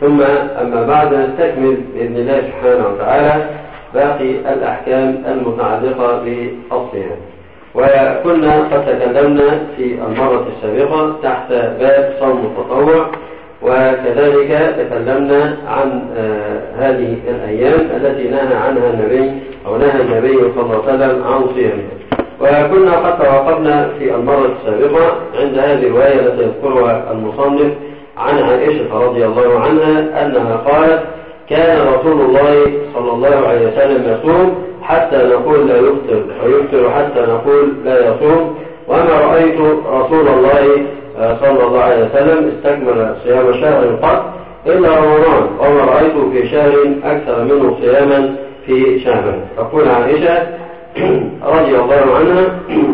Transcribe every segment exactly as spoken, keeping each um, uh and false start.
ثم أما بعد نستكمل بإذن الله سبحانه وتعالى باقي الأحكام المتعلقة بالصيام. وكنا قد تكلمنا في المرة السابقة تحت باب صوم التطوع، وكذلك تكلمنا عن هذه الأيام التي نهى عنها النبي أو نهى النبي صلى الله عليه وسلم عن صيامها. وكنا قد توقفنا في المرة السابقة عند هذه الرواية التي يذكرها المصنف عن عائشة رضي الله عنها أنها قالت: كان رسول الله صلى الله عليه وسلم يصوم حتى نقول لا يفطر، ويفطر حتى نقول لا يصوم، وما رأيت رسول الله صلى الله عليه وسلم استكمل صيام شهر قط إلا رمضان، وما رأيته في شهر أكثر منه صياما في شهر. تقول عائشة رضي الله عنها: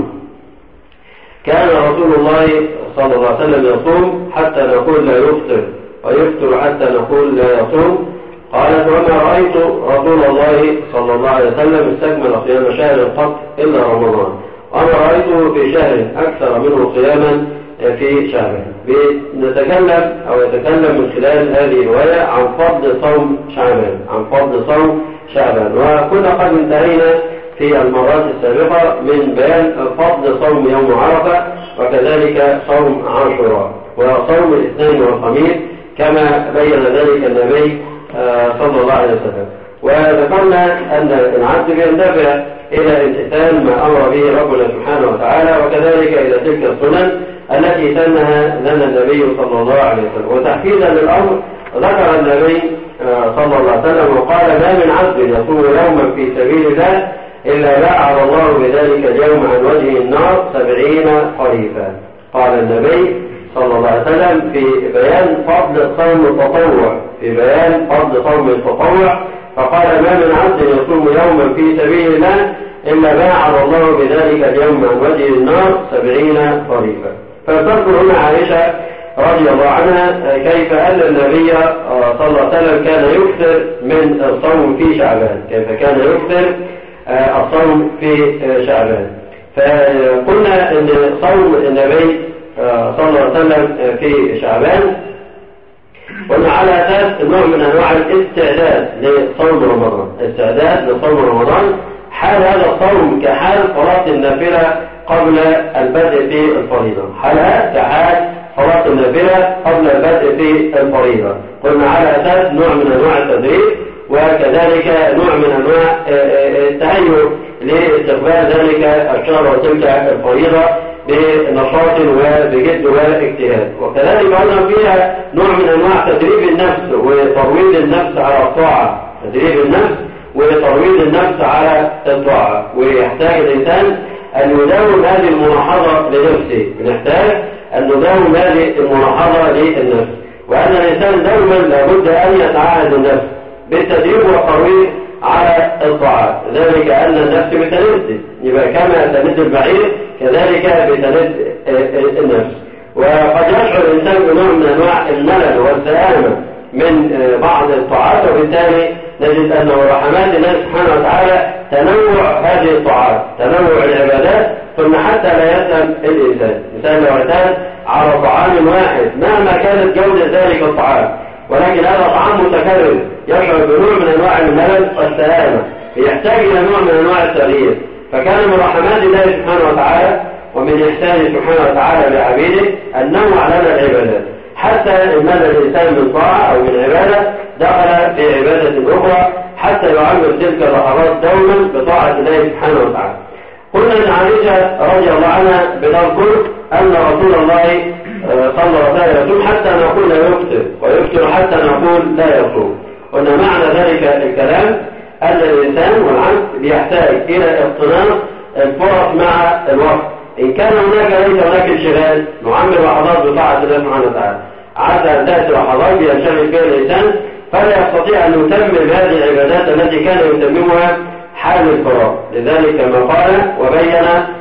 كان رسول الله صلى الله عليه وسلم يصوم حتى نقول لا يفطر، ويفطر حتى نقول لا يصوم. قالت: وما رأيت رسول الله صلى الله عليه وسلم استكمل صيام شهر قط إلا رمضان، وما رأيته في شهر أكثر منه صياما في شهر. نتكلم أو يتكلم من خلال هذه الرواية عن فضل صوم شعبان، عن فضل صوم شعبان. وكنا قد انتهينا في المرات السابقة من بيان فضل صوم يوم عرفة، وكذلك صوم عاشوراء وصوم الاثنين والخميس كما بين ذلك النبي صلى الله عليه وسلم. وذكرنا أن العبد بيندفع إلى امتثال ما أمر به ربنا سبحانه وتعالى، وكذلك إلى تلك السنن التي سنها لنا النبي صلى الله عليه وسلم. وتحفيزا للأمر ذكر النبي صلى الله عليه وسلم وقال: ما من عبد يصوم يوما في سبيل الله إلا باعد الله بذلك اليوم عن وجه النار سبعين خريفا. قال النبي صلى الله عليه وسلم في بيان فضل صوم التطوع، في بيان فضل صوم التطوع فقال: ما من عبد يصوم يوما في سبيل الله إلا باعد الله بذلك اليوم عن وجه النار سبعين خريفا. فتذكر هنا عائشة رضي الله عنها كيف أن النبي صلى الله عليه وسلم كان يكثر من الصوم في شعبان، كيف كان يكثر الصوم في شعبان. فقلنا أن صوم النبي صلى الله عليه وسلم في شعبان قلنا على أساس نوع من أنواع الاستعداد لصوم رمضان، استعداد لصوم رمضان. حال هذا الصوم كحال صلاة النافلة قبل البدء في الفريضة، حالها كحال صلاة النافلة قبل البدء في الفريضة. قلنا على أساس نوع من أنواع التدريب، وكذلك نوع من أنواع التهيؤ لاستقبال ذلك الشهر وتلك الفريضة بنشاط وبجد واجتهاد. وكذلك أيضا فيها نوع من أنواع تدريب النفس وترويض النفس على الطاعة، تدريب النفس وترويض النفس على الطاعة. ويحتاج الإنسان أن يداوم هذه الملاحظة لنفسه، نحتاج أن نداوم هذه الملاحظة للنفس، وأن الإنسان دوما لابد أن يتعاهد النفس بالتدريب والترويض على الطاعات، ذلك أن النفس بتند، يبقى كما تند البعير كذلك بتند النفس. وقد يشعر الإنسان بنوع من أنواع الملل والسآمة من بعض الطاعات، وبالتالي نجد أنه رحمات الله سبحانه وتعالى تنوع هذه الطاعات، تنوع العبادات، ثم حتى لا يسلم الإنسان. الإنسان لو اعتاد على طعام واحد مهما كانت جودة ذلك الطعام، ولكن هذا طعام متكرر يشعر بنوع من أنواع الملل والسآمة، يحتاج إلى نوع من أنواع التغيير. فكان من رحمات الله سبحانه وتعالى ومن إحسانه سبحانه وتعالى لعبيده أن نوع لنا العبادات، حتى إن مدى الإنسان من طاعة أو من عبادة دخل في عبادة أخرى حتى يعمر تلك اللحظات دوما بطاعة الله سبحانه وتعالى. قلنا أن عائشة رضي الله عنها بتذكر أن رسول الله صلى الله عليه وسلم حتى نقول لا يفطر، ويفطر حتى نقول لا يصوم. قلنا معنى ذلك الكلام أن الإنسان والعبد بيحتاج إلى اقتناص الفرص مع الوقت. إن كان هناك ليس هناك انشغال نعمر لحظات بطاعة الله سبحانه وتعالى، عسى أن تأتي لحظات ينشغل فيها الإنسان فلا يستطيع أن يتمم هذه العبادات التي كان يتممها حال الفراغ. لذلك كما قال وبين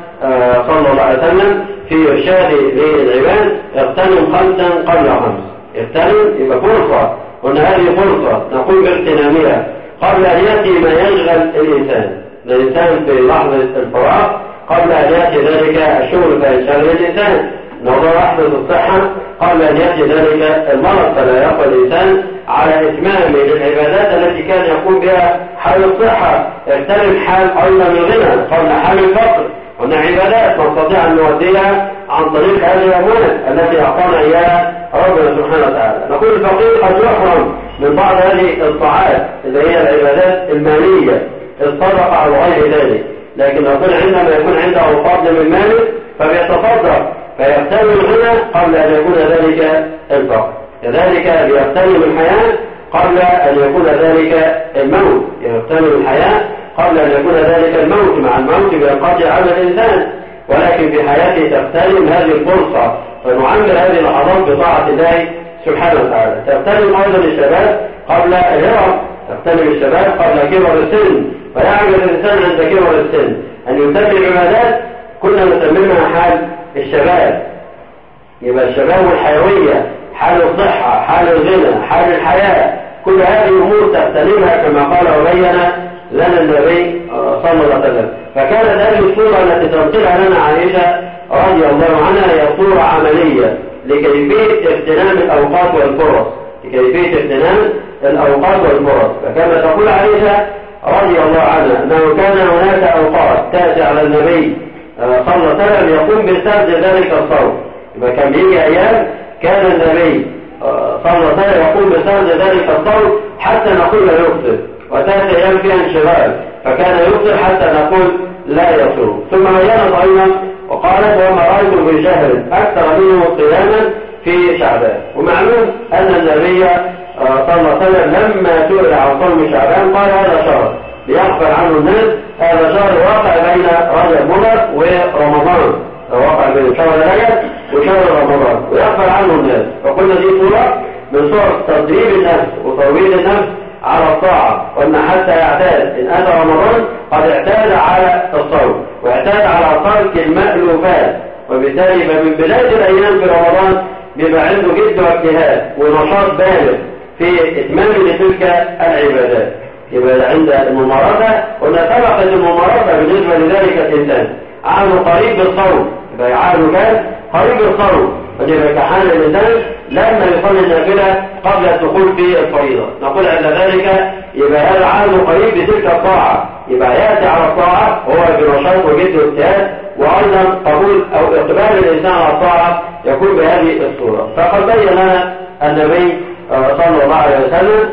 صلى الله عليه وسلم في إرشاد للعباد: اغتنم خمسا قبل خمس. اغتنم يبقى فرصة، قلنا هذه فرصة نقوم باغتنامها قبل أن يأتي ما يشغل الإنسان. الإنسان في لحظة الفراغ قبل أن يأتي ذلك الشغل فينشغل الإنسان، أنه يحدث الصحة قبل أن يأتي ذلك المرض، فلا يقوى الإنسان على إتمام للعبادات التي كان يقوم بها حال الصحة. يغتنم حال أيضا الغنى قبل حال الفقر، وأن عبادات نستطيع أن نؤديها عن طريق هذه الأموال التي أعطانا إياها ربنا سبحانه وتعالى. نقول الفقير قد يحرم من بعض هذه الطاعات اللي هي العبادات المالية، الصدقة أو غير ذلك، لكن نقول عندما يكون عنده فضل من ماله فبيتصدق فيغتنم الغنى قبل أن يكون ذلك الفقر. كذلك يغتنم الحياة قبل أن يكون ذلك الموت، يغتنم الحياة قبل أن يكون ذلك الموت. مع الموت ينقطع عمل الإنسان، ولكن في حياته تغتنم هذه الفرصة فنعمل هذه اللحظات بطاعة الله سبحانه وتعالى. تغتنم أيضا الشباب قبل الهرم، تغتنم الشباب قبل كبر السن، فيعمل الإنسان عند كبر السن أن يتم العبادات كنا نسميها حال الشباب. يبقى الشباب والحيوية، حال الصحة، حال الغنى، حال الحياة، كل هذه الأمور تغتنمها كما قال وبين لنا النبي صلى الله عليه وسلم. فكانت هذه الصورة التي تنقلها لنا عائشة رضي الله عنها هي صورة عملية لكيفية اغتنام الأوقات والفرص، لكيفية اغتنام الأوقات والفرص. فكما تقول عائشة رضي الله عنها أنه كان هناك أوقات تأتي على النبي صلى الله عليه وسلم يقوم بسرد ذلك الصوم. يبقى كان بيجي أيام كان النبي صلى الله عليه وسلم يقوم بسرد ذلك الصوم حتى نقول لا يفطر، وتأتي أيام فيها انشغال فكان يفطر حتى نقول لا يصوم. ثم بينت أيضا وقالت وما رأيت في شهر أكثر منه قياما في شعبان. ومعلوم أن النبي صلى الله عليه وسلم لما سئل عن صوم شعبان قال هذا شهر ليغفر عنه الناس، هذا شهر واقع بين رجب مضر ورمضان، واقع بين شهر رجب وشهر رمضان ويغفر عنه الناس. فقلنا دي صورة من صور تدريب النفس وترويض النفس على الطاعة، وأن حتى يعتاد إن أتى رمضان قد اعتاد على الصوم واعتاد على ترك المألوفات، وبالتالي من بداية الأيام في رمضان بيبقى عنده جد واجتهاد ونشاط بالغ في إتمام لتلك العبادات. يبقى عند الممارسة قلنا سبقت الممارسة بالنسبة لذلك الإنسان عهده قريب بالصوم، يبقى عهده كان قريب بالصوم، ويبقى كحال الإنسان لما يصلي النافلة قبل الدخول في الفريضة نقول عند ذلك يبقى هذا عهده قريب بتلك الطاعة، يبقى يأتي على الطاعة هو بنشاط وجد واجتهاد، وأيضا قبول أو إقبال الإنسان على الطاعة يكون بهذه الصورة. فقد بين لنا النبي صلى الله عليه وسلم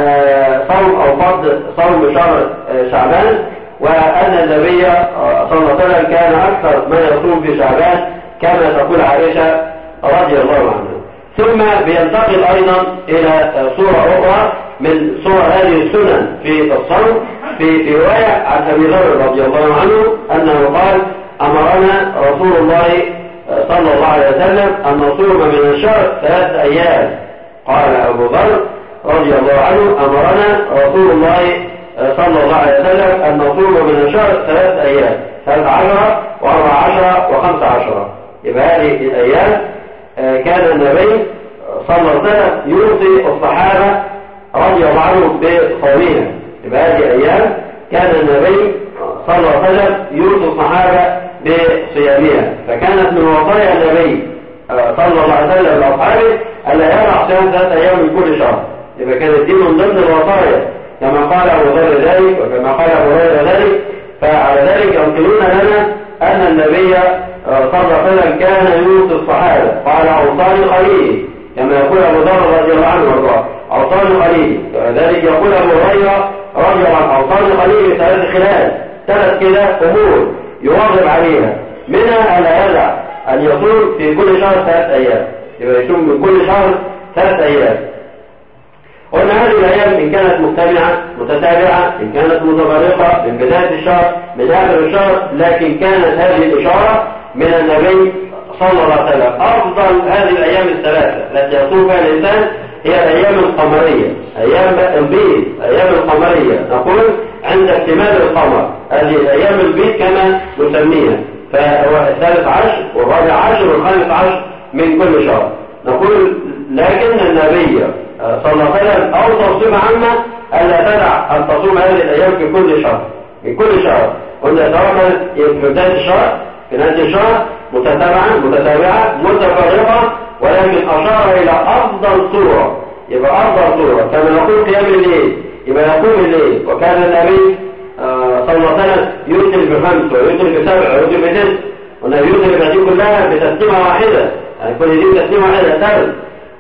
صوم أو فضل صوم شهر شعبان، وأن النبي صلى الله عليه وسلم كان أكثر ما يصوم في شعبان كما تقول عائشة رضي الله عنها. ثم بينتقل أيضا إلى صورة أخرى من صور هذه السنن في الصوم في في رواية عن أبي ذر رضي الله عنه أنه قال أمرنا رسول الله صلى الله عليه وسلم أن نصوم من الشهر ثلاث أيام. قال أبو ذر رضي الله عنه أمرنا رسول الله صلى الله عليه وسلم أن نصوم من الشهر ثلاث أيام، ثلاث عشرة وأربع عشرة وخمس عشرة. يبقى هذه الأيام كان النبي صلى الله عليه وسلم يوصي الصحابة رضي الله عنهم بصومها. يبقى هذه الأيام كان النبي صلى الله عليه وسلم يوصي الصحابة بصيامها، فكانت من وصايا النبي صلى الله عليه وسلم لأصحابه ألا يدع صيام ثلاث أيام من كل شهر. يبقى كانت دي من ضمن الوصايا كما قال أبو ذر ذلك وكما قال أبو هريرة ذلك. فعلى ذلك ينقلون لنا أن النبي صلى الله عليه وسلم كان يوصي الصحابة قال أوصاني خليلي، كما يقول أبو ذر رضي الله عنه وارضاه أوصاني خليلي. وذلك يقول أبو هريرة رضي الله عنه أوصاني خليلي ثلاث خلال، ثلاث كده أمور يواظب عليها، منها ألا يدع أن يصوم في كل شهر ثلاث أيام، يبقى يصوم من كل شهر ثلاث أيام. قلنا هذه الأيام إن كانت مجتمعة متتابعة، إن كانت متفرقة من بداية الشهر من آخر الشهر، لكن كانت هذه الإشارة من النبي صلى الله عليه وسلم. أفضل هذه الأيام الثلاثة التي يصوم فيها الإنسان هي الأيام القمرية، أيام البيض، أيام القمرية نقول عند اكتمال القمر، هذه الأيام البيض كما نسميها، فهو الثالث عشر والرابع عشر والخامس عشر من كل شهر نقول. لكن النبي صلى الله عليه وسلم أوصى صفة عامة ألا تدع أن تصوم هذه الأيام في كل شهر، في كل شهر. قلنا سواء في بداية الشهر في نهاية الشهر متتابعة متتابعة متفرقة، ولكن أشار إلى أفضل صورة. يبقى أفضل صورة كما نقول قيام الليل، يبقى يقوم الليل. وكان النبي آه صلى الله عليه وسلم يوتر بخمس ويوتر بسبع ويوتر بتسع، والنبي يوتر بهذه كلها بتسليمة واحدة، يعني كل دي تسليمة واحدة ثالث.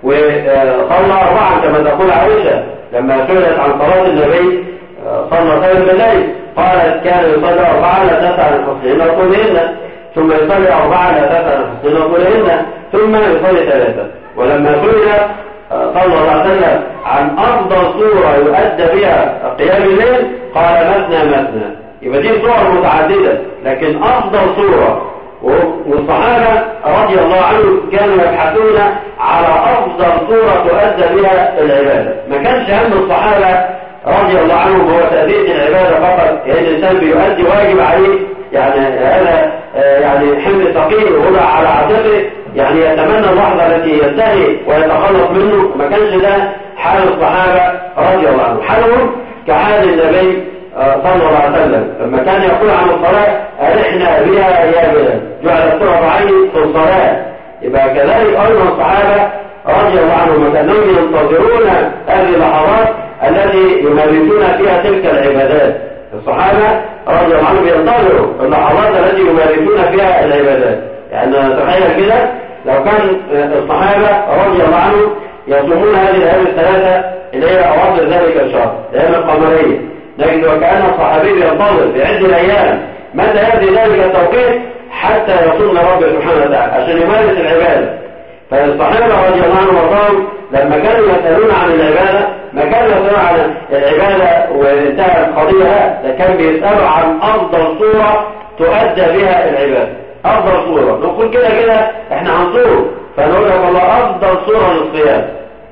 وصلى أربعا كما تقول عائشة لما سئلت عن صلاة النبي صلى الله عليه وسلم بالليل، قالت كان يصلي أربعا لا تسع عن حسنهن وطولهن، ثم يصلي أربعا لا تسع عن حسنهن وطولهن، ثم يصلي ثلاثة. ولما سئل صلى الله عليه وسلم عن أفضل صورة يؤدى بها قيام الليل قال مثنى مثنى. يبقى دي صور متعددة، لكن أفضل صورة. والصحابة رضي الله عنهم كانوا يبحثون على أفضل صورة تؤدى بها العبادة. ما كانش هم الصحابة رضي الله عنهم هو تأدية العبادة فقط، يعني الإنسان بيؤدي واجب عليه، يعني هذا يعني حمل ثقيل ووضع على عاتقه، يعني يتمنى اللحظة التي ينتهي ويتخلص منه. ما كانش ده حال الصحابة رضي الله عنهم، حالهم كحال النبي صلى الله عليه وسلم لما كان يقول عن الصلاة أرحنا بها يا بلال، جعل قرة عين في الصلاة. يبقى كذلك أيضا الصحابة رضي الله عنهم كانوا ينتظرون هذه اللحظات التي يمارسون فيها تلك العبادات. الصحابة رضي الله عنهم ينتظروا اللحظات التي يمارسون فيها العبادات. يعني تخيل كده لو كان الصحابة رضي الله عنهم يصومون هذه الأيام الثلاثة اللي هي أواخر ذلك الشهر، الأيام القمرية، نجد وكأن الصحابي ينتظر في عدة الأيام متى يأتي ذلك التوقيت حتى يصوم ربه سبحانه وتعالى عشان يمارس العبادة. فالصحابة رضي الله عنهم وارضاهم لما كانوا يسألون عن العبادة ما كانوا يسألون عن العبادة وانتهى القضية، لكن بيسألوا عن أفضل صورة تؤدى بها العبادة. أفضل صورة نقول كده كده احنا هنصوم، فنقول لك والله أفضل صورة للصيام،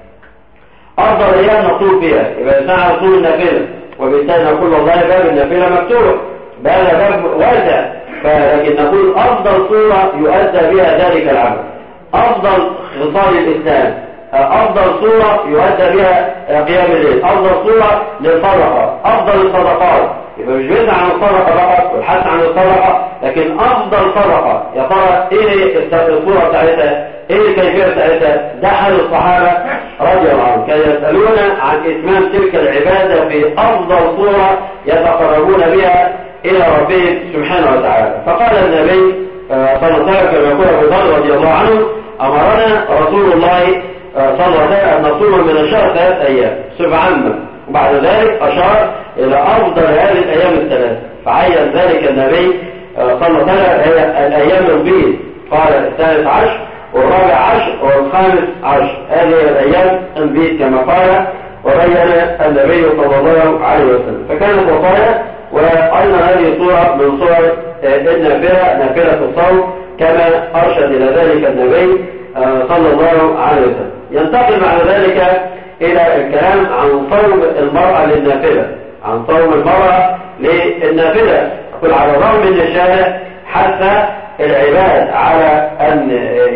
أفضل أيام نصوم فيها، يبقى ساعة نصوم النافلة، وبالتالي نقول والله باب النافلة مفتوح، بهذا باب واسع، فلكن نقول أفضل صورة يؤدى بها ذلك العمل، أفضل خصال الإسلام، أفضل صورة يؤدى بها قيام الليل، أفضل صورة للصدقة، أفضل الصدقات. يبقى مش بيسعى عن الصدقة فقط والحث عن الصدقة، لكن أفضل صدقة يا ترى إيه الصورة بتاعتها؟ إيه الكيفية بتاعتها؟ ده حال الصحابة رضي الله عنهم، كانوا يسألون عن إتمام تلك العبادة في أفضل صورة يتقربون بها إلى ربهم سبحانه وتعالى. فقال النبي صلى الله عليه وسلم كما يقول أبو ذر رضي الله عنه أمرنا رسول الله صلى الله عليه وسلم أن نصوم من الشهر ثلاث أيام صفة عامة، وبعد ذلك أشار إلى أفضل هذه الأيام الثلاث، فعين ذلك النبي صلى الله عليه وسلم هي الأيام البيض، قال الثالث عشر والرابع عشر والخامس عشر، هذه الأيام البيض كما قال وبين النبي صلى الله عليه وسلم. فكانت وصايا، وأيضا هذه صورة من صور النافلة، نافلة الصوم كما أرشد إلى ذلك النبي صلى الله عليه وسلم. ينتقل بعد ذلك إلى الكلام عن صوم المرأة للنافلة، عن صوم المرأة للنافلة. يقول على الرغم من الشارع حتى العباد على أن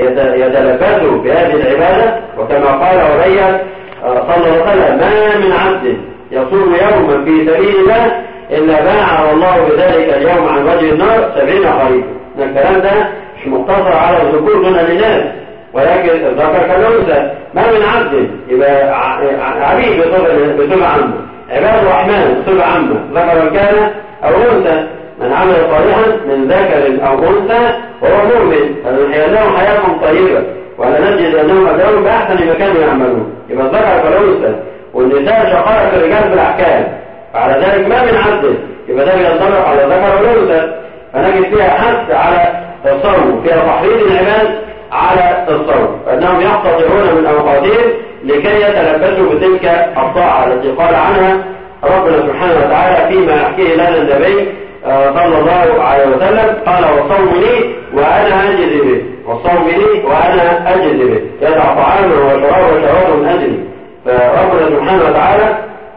يتلبسوا بهذه العبادة، وكما قال وبين صلى الله عليه وسلم ما من عبد يصوم يوما في سبيل الله إلا باع الله بذلك اليوم عن وجه النار سبعين خريفا. الكلام ده مش مقتصر على الذكور من الإناث، ولكن الذكر كالأنثى. ما من عبد يبقى عبيد بصفة عامة، عباد الرحمن بصفة عامة، ذكر كان أو أنثى، من عمل صالحا من ذكر أو أنثى وهو مؤمن فنحيي لهم حياة طيبة ولنجد أنهم أجرهم بأحسن ما كانوا يعملون. يبقى الذكر كالأنثى، والنساء شقائق الرجال بالأحكام، فعلى ذلك ما من عبد، يبقى ده بينطبق على الذكر والأنثى. فنجد فيها حث على الصوم، فيها تحريض العباد على الصوم، فإنهم يقتطعون من أوقاتهم لكي يتلبسوا بتلك الطاعة التي قال عنها ربنا سبحانه وتعالى فيما يحكيه لنا النبي صلى الله عليه وسلم، قال والصوم لي وأنا أجزي به، والصوم لي وأنا أجزي به، يدع طعاما وشرابا وشرابا من أجلي. فربنا سبحانه وتعالى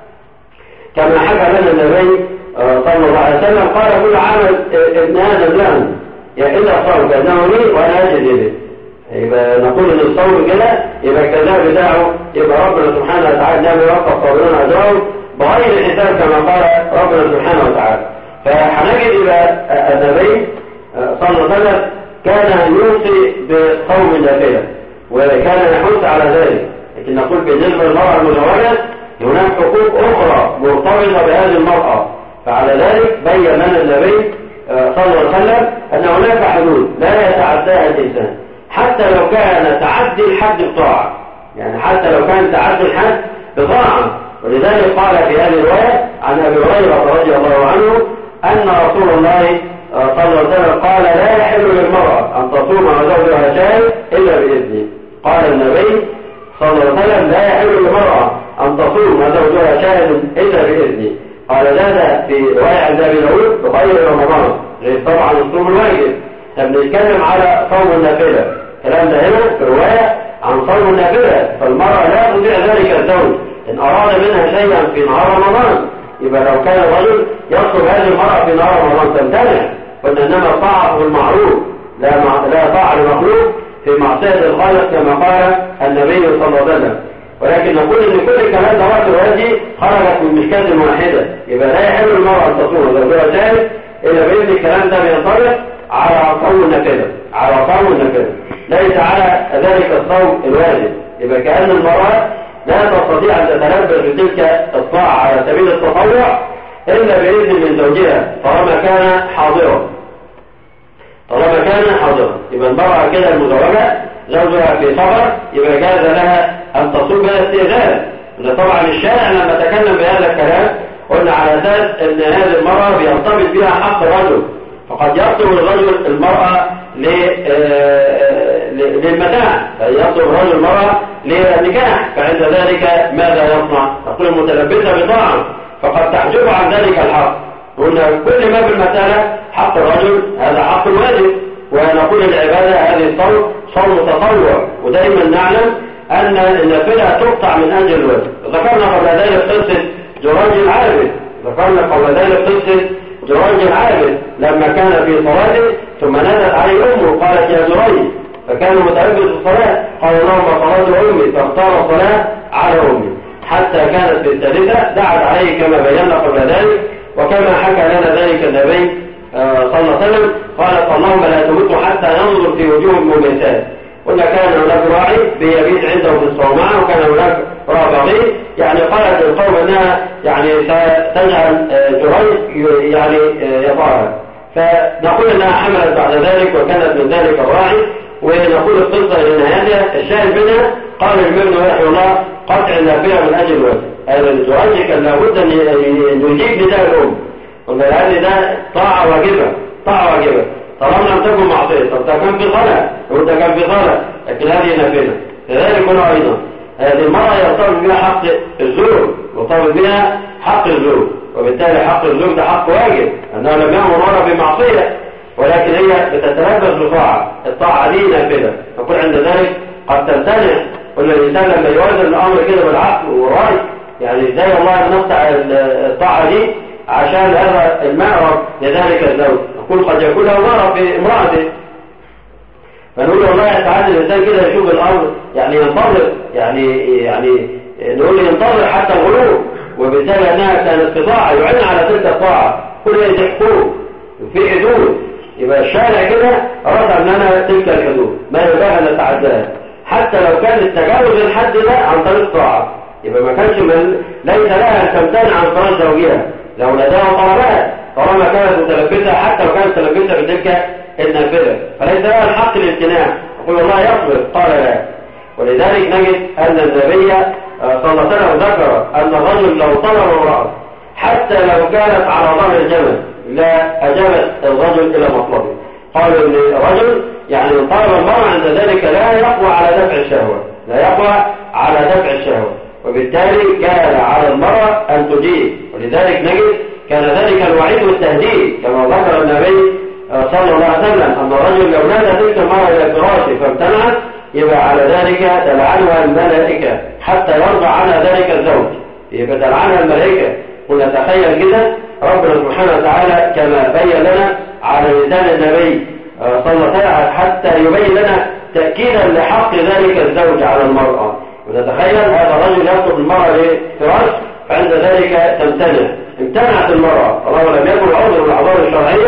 كما حكى لنا النبي صلى الله عليه وسلم قال كل عمل ابن آدم له إلا الصوم فإنه لي وأنا أجزي به. يبقى نقول ان الصوم كده يبقى الكذاب بتاعه يبقى ربنا سبحانه وتعالى لم يوفق الصابرين اجرهم بغير حساب كما قال ربنا سبحانه وتعالى. فهنجد يبقى النبي صلى الله عليه وسلم كان يوصي بصوم النافلة وكان يحث على ذلك. لكن نقول بالنسبة للمرأة المزوجة هناك حقوق أخرى مرتبطة بهذه المرأة، فعلى ذلك بين لنا النبي صلى الله عليه وسلم أن هناك حدود لا يتعداها الإنسان حتى لو كان تعدي الحد بطاعة، يعني حتى لو كان تعدي الحد بطاعة. ولذلك قال في هذه الرواية عن أبي هريرة رضي الله عنه أن رسول الله صلى الله عليه وسلم قال لا يحل للمرأة أن تصوم وزوجها شاهد إلا بإذنه. قال النبي صلى الله عليه وسلم لا يحل للمرأة أن تصوم وزوجها شاهد إلا بإذنه. قال هذا في رواية عند أبي داود بغير رمضان، غير طبعا الصوم الواجب. بنتكلم على صوم النافلة، الكلام ده هنا في رواية عن صوم النافلة. فالمرأة لا تطيع ذلك الزوج إن أراد منها شيئا في نهار رمضان، يبقى لو كان الرجل يطلب هذه المرأة في نهار رمضان تمتنع. قلنا إنما الطاعة بالمعروف لا لا طاعة لمخلوق في معصية الخالق كما قال النبي صلى الله عليه وسلم. ولكن نقول ان كل الكلام ده وقت هذه خرجت من مشكلة واحدة، يبقى لا يحل المرأة ان تصوم وزوجها شاهد الا بإذن. الكلام ده بينطبق على صوم النافلة، على صوم النافلة ليس على ذلك الصوم الواجب. يبقى كأن المرأة لا تستطيع ان تتلبس بتلك الطاعة على سبيل التطوع الا بإذن من زوجها طالما كان حاضرا، طالما كان حاضرا. يبقى المرأة كده المزوجة زوجها في سفر يبقى جاز لها أن تصوم بها استئذان. طبعا الشارع لما تكلم بهذا الكلام قلنا على أساس أن هذه المرأة بيرتبط بها حق الرجل، فقد يطلب الرجل المرأة للمتاع، يطلب الرجل المرأة للنكاح، فعند ذلك ماذا يصنع؟ تقول المتلبسة بطاعة فقد تحجب عن ذلك الحق. قلنا كل ما بالمسألة حق الرجل هذا حق واجب، ونقول العبادة هذه الصوم صوم تطوع. ودائما نعلم أن النافلة تقطع من أجل الواجب. ذكرنا قبل ذلك قصة جريج العابد، ذكرنا قبل ذلك قصة جريج العابد لما كان في صلاته ثم نادت عليه أمه قالت يا جريج، فكان متلبس الصلاة قال اللهم صلاة أمي، فاختار الصلاة على أمي حتى كانت في الثالثة دعت عليه كما بينا قبل ذلك، وكما حكى لنا ذلك النبي صلى الله عليه وسلم قالت اللهم لا تموتوا حتى ننظر في وجوه المميتات. قلنا كان هناك راعي بيبيت عنده في الصومعة وكان هناك راعي بغير، يعني قالت القوم انها يعني ستجعل جريج يعني يطارها، فنقول انها حملت بعد ذلك وكانت من ذلك الراعي. ونقول القصة لنهايتها الشاهد منها قال الإمام رحمه الله قطع النافلة من أجل الوجه. هذا الجريج كان لابد أن يجيب نداء الأم، قلنا لأن ده طاعة واجبة، طاعة واجبة طالما لم تكن معصية. طب ده كان في صلاة، وده كان في صلاة، لكن هذه نافلة. كذلك هنا أيضا هذه المرأة يرتبط بها حق الزوج، يرتبط بها حق الزوج، وبالتالي حق الزوج ده حق واجب أنه لم يأمر مرة بمعصية، ولكن هي بتتلبس بطاعة، الطاعة دي نافلة. نقول عند ذلك قد تمتنع. قلنا الإنسان لما يوازن الأمر كده بالعقل والرأي، يعني ازاي الله نقطع الطاعة دي عشان هذا المعرض لذلك الزوج. نقول قد يكون له مرض في امرأته، فنقول والله ساعات الإنسان كده يشوف الأمر يعني ينتظر، يعني يعني نقول ينتظر حتى الغلو، وبالتالي أنها كانت طاعة يعين على تلك الطاعة كل هذه حقوق في حدود. يبقى الشارع كده أراد أننا تلك الحدود ما يبقى أن نتعداها حتى لو كان التجاوز الحد ده عن طريق طاعة، يبقى ما كانش من ليس لها أن تمتنع عن فراش زوجها لو نداها طلبات طالما كانت متلبسة، حتى لو كانت متلبسة بتلك النافلة فليس لها الحق الامتناع. يقول الله يصبر، قال لا. ولذلك نجد أن النبي صلى الله عليه وسلم ذكر أن الرجل لو طلب امرأة حتى لو كانت على ظهر الجمل لا أجابت الرجل إلى مطلبه. قالوا أن الرجل يعني طلب المرأة عند ذلك لا يقوى على دفع الشهوة، لا يقوى على دفع الشهوة، وبالتالي كان على المرأة أن تجيب. ولذلك نجد كان ذلك الوعيد والتهديد كما ذكر النبي صلى الله عليه وسلم أن الرجل لو نادى تلك المرأة إلى فراشه فامتنعت يبقى على ذلك تلعنها الملائكة حتى يرضى عنها ذلك الزوج، يبقى تلعنها الملائكة. ونتخيل كده ربنا سبحانه وتعالى كما بين لنا على لسان النبي صلى الله عليه وسلم حتى يبين لنا تأكيدا لحق ذلك الزوج على المرأة. ونتخيل هذا الرجل يطلب المرأة لفراش فعند ذلك تمتنع، امتنعت المرأة طالما لم يكن عذر من الأعذار الشرعية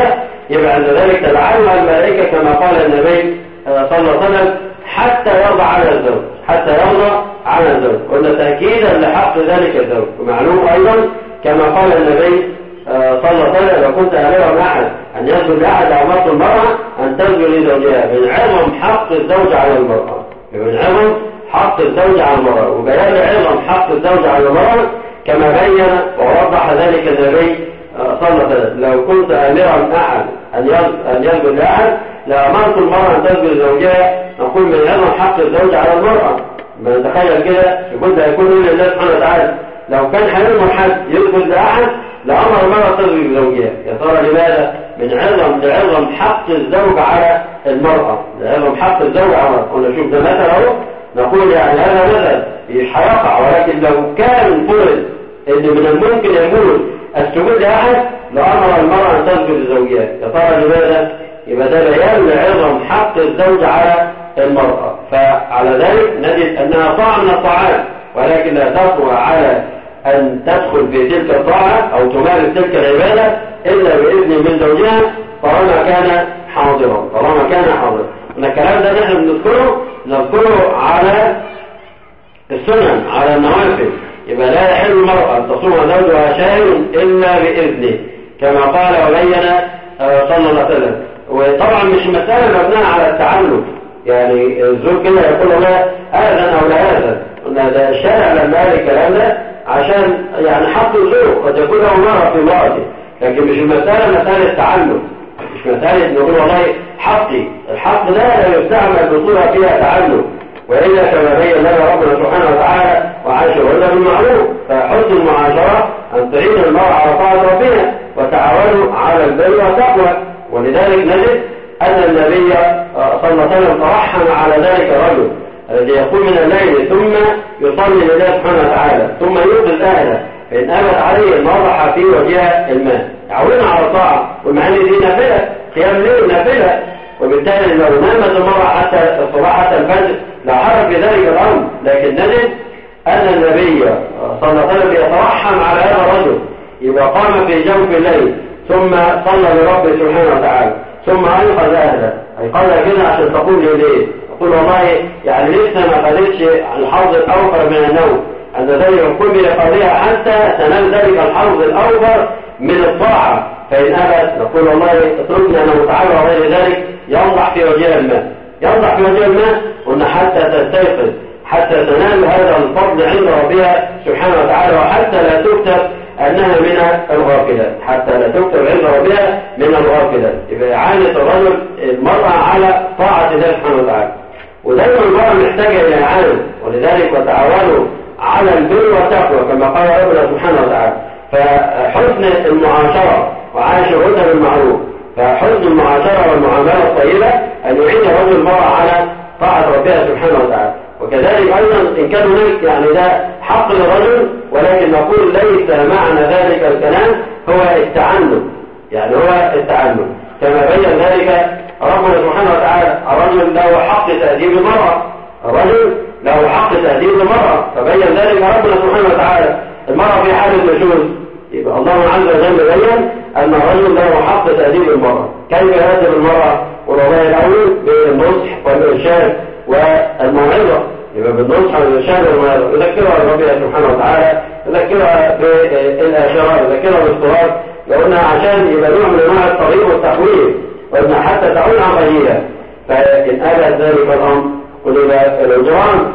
يبقى عند ذلك تلعنها الملائكة كما قال النبي صلى الله عليه وسلم حتى يرضى على الزوج، حتى يرضى على الزوج، قلنا تأكيدا لحق ذلك الزوج. ومعلوم أيضا كما قال النبي صلى الله عليه وسلم: لو كنت أمر أحد أن يسجد لأحد أمرت المرأة أن تسجد لزوجها. من عظم حق الزوج على المرأة، من عظم حق الزوج على المرأة، وبيان عظم حق الزوج على المرأة كما بين ووضح ذلك النبي صلى الله عليه وسلم: لو كنت أمرا أحد أن يسجد لأحد لأمرت المرأة أن تسجد لزوجها. نقول من عظم حق الزوج على المرأة. ما نتخيل كده يقول ده يكون إلا الله سبحانه وتعالى لو كان هيأمر حد يسجد لأحد لأمر المرأة تسجد لزوجها. يا ترى لماذا؟ من عظم لعظم حق الزوج على المرأة، لعظم حق الزوج على المرأة. قلنا شوف ده مثل أهو، نقول يعني هذا مثل مش هيقع، ولكن لو كان فرض إن من الممكن يكون السجود لأحد لأمر المرأة أن تسجد لزوجها. يا ترى لماذا؟ يبقى ده بيان لعظم حق الزوج على المرأة. فعلى ذلك نجد أنها طاعة من الطاعات، ولكن لا تقوى على أن تدخل في تلك الطاعة أو تمارس تلك العبادة إلا بإذن من زوجها طالما كان حاضرا، طالما كان حاضرا. وإن الكلام ده نحن بنذكره نذكره على السنن، على النوافل. يبقى لا يحل المرأة أن تصوم زوجها شهر إلا بإذنه كما قال وبين صلى الله عليه وسلم. وطبعا مش مسألة مبنية على التعلق، يعني الزوج كده يقول له آذن أو لا آذن. قلنا ده الشارع لما قال الكلام ده عشان يعني حق الزوج قد يكون له مرة في امرأته، لكن مش المسألة مسألة تعلق، مش مسألة نقول والله حقي. الحق ده لا يستعمل بصورة فيها تعلق، وإلا كما بين لنا ربنا سبحانه وتعالى: وعاشروهن بالمعروف. فحسن المعاشرة أن تعين المرأة على طاعة ربنا وتعاونوا على البر والتقوى. ولذلك نجد أن النبي صلى الله عليه وسلم ترحم على ذلك الرجل الذي يقوم من الليل ثم يصلي لله سبحانه وتعالى ثم يوقظ أهله، فإن أبت عليه المضح في وجهها الماء. يعودنا على الطاعة، والمعاني دي نافلة، قيام ليل نافلة. وبالتالي لو نامت المرأة حتى الصباح حتى الفجر لا حرج في ذلك الأمر، لكن نجد أن النبي صلى الله عليه وسلم يترحم على هذا الرجل. يبقى قام في جوف الليل ثم صلى لربه سبحانه وتعالى ثم أيقظ أهله. أيقظها كده عشان تقول لي ليه؟ تقول والله يعني لسه ما خدتش الحظ الأوفر من النوم، أن ذلك كل قضية حتى تنال ذلك الحظ الأوفر من الطاعة. فإن أبت نقول والله اتركنا أنا متعبة وغير ذلك، ينضح في وجهها الماء، ينضح في وجهها الماء. قلنا حتى تستيقظ، حتى تنال هذا الفضل عند ربها سبحانه وتعالى، وحتى لا تكتب أنها من الغافلات، حتى لا تكتب عند ربها من الغافلات. يبقى إعانة الرجل المرأة على طاعة الله سبحانه وتعالى. ودايما المرأة محتاجة إلى إعانة، ولذلك وتعاونوا على البر والتقوى كما قال ربنا سبحانه وتعالى. فحسن المعاشرة وعاشروهن بالمعروف، فحسن المعاشرة والمعاملة الطيبة أن يعين الرجل المرأة على طاعة ربها سبحانه وتعالى. وكذلك أيضا إن كان هناك يعني ده حق للرجل، ولكن نقول ليس معنى ذلك الكلام هو التعنت، يعني هو التعنت كما بين ذلك ربنا سبحانه وتعالى. الرجل له حق تأديب المرأة، الرجل له حق تأديب المرأة، فبين ذلك ربنا سبحانه وتعالى. المرأة في حال النشوز، يبقى الله عز وجل بين أن الرجل له حق تأديب المرأة. كيف يأدب المرأة؟ والله الأول بالنصح والإرشاد والموعظة، يبقى بالنصح والإرشاد والموعظة، يذكرها ربنا سبحانه وتعالى، يذكرها بالآخرة، يذكرها بالاضطراب، قلنا عشان يبقى نوع من أنواع الطريق والتحويل، قلنا حتى تعود عن غيرها. فإن أبت ذلك الأمر قلنا الإجرام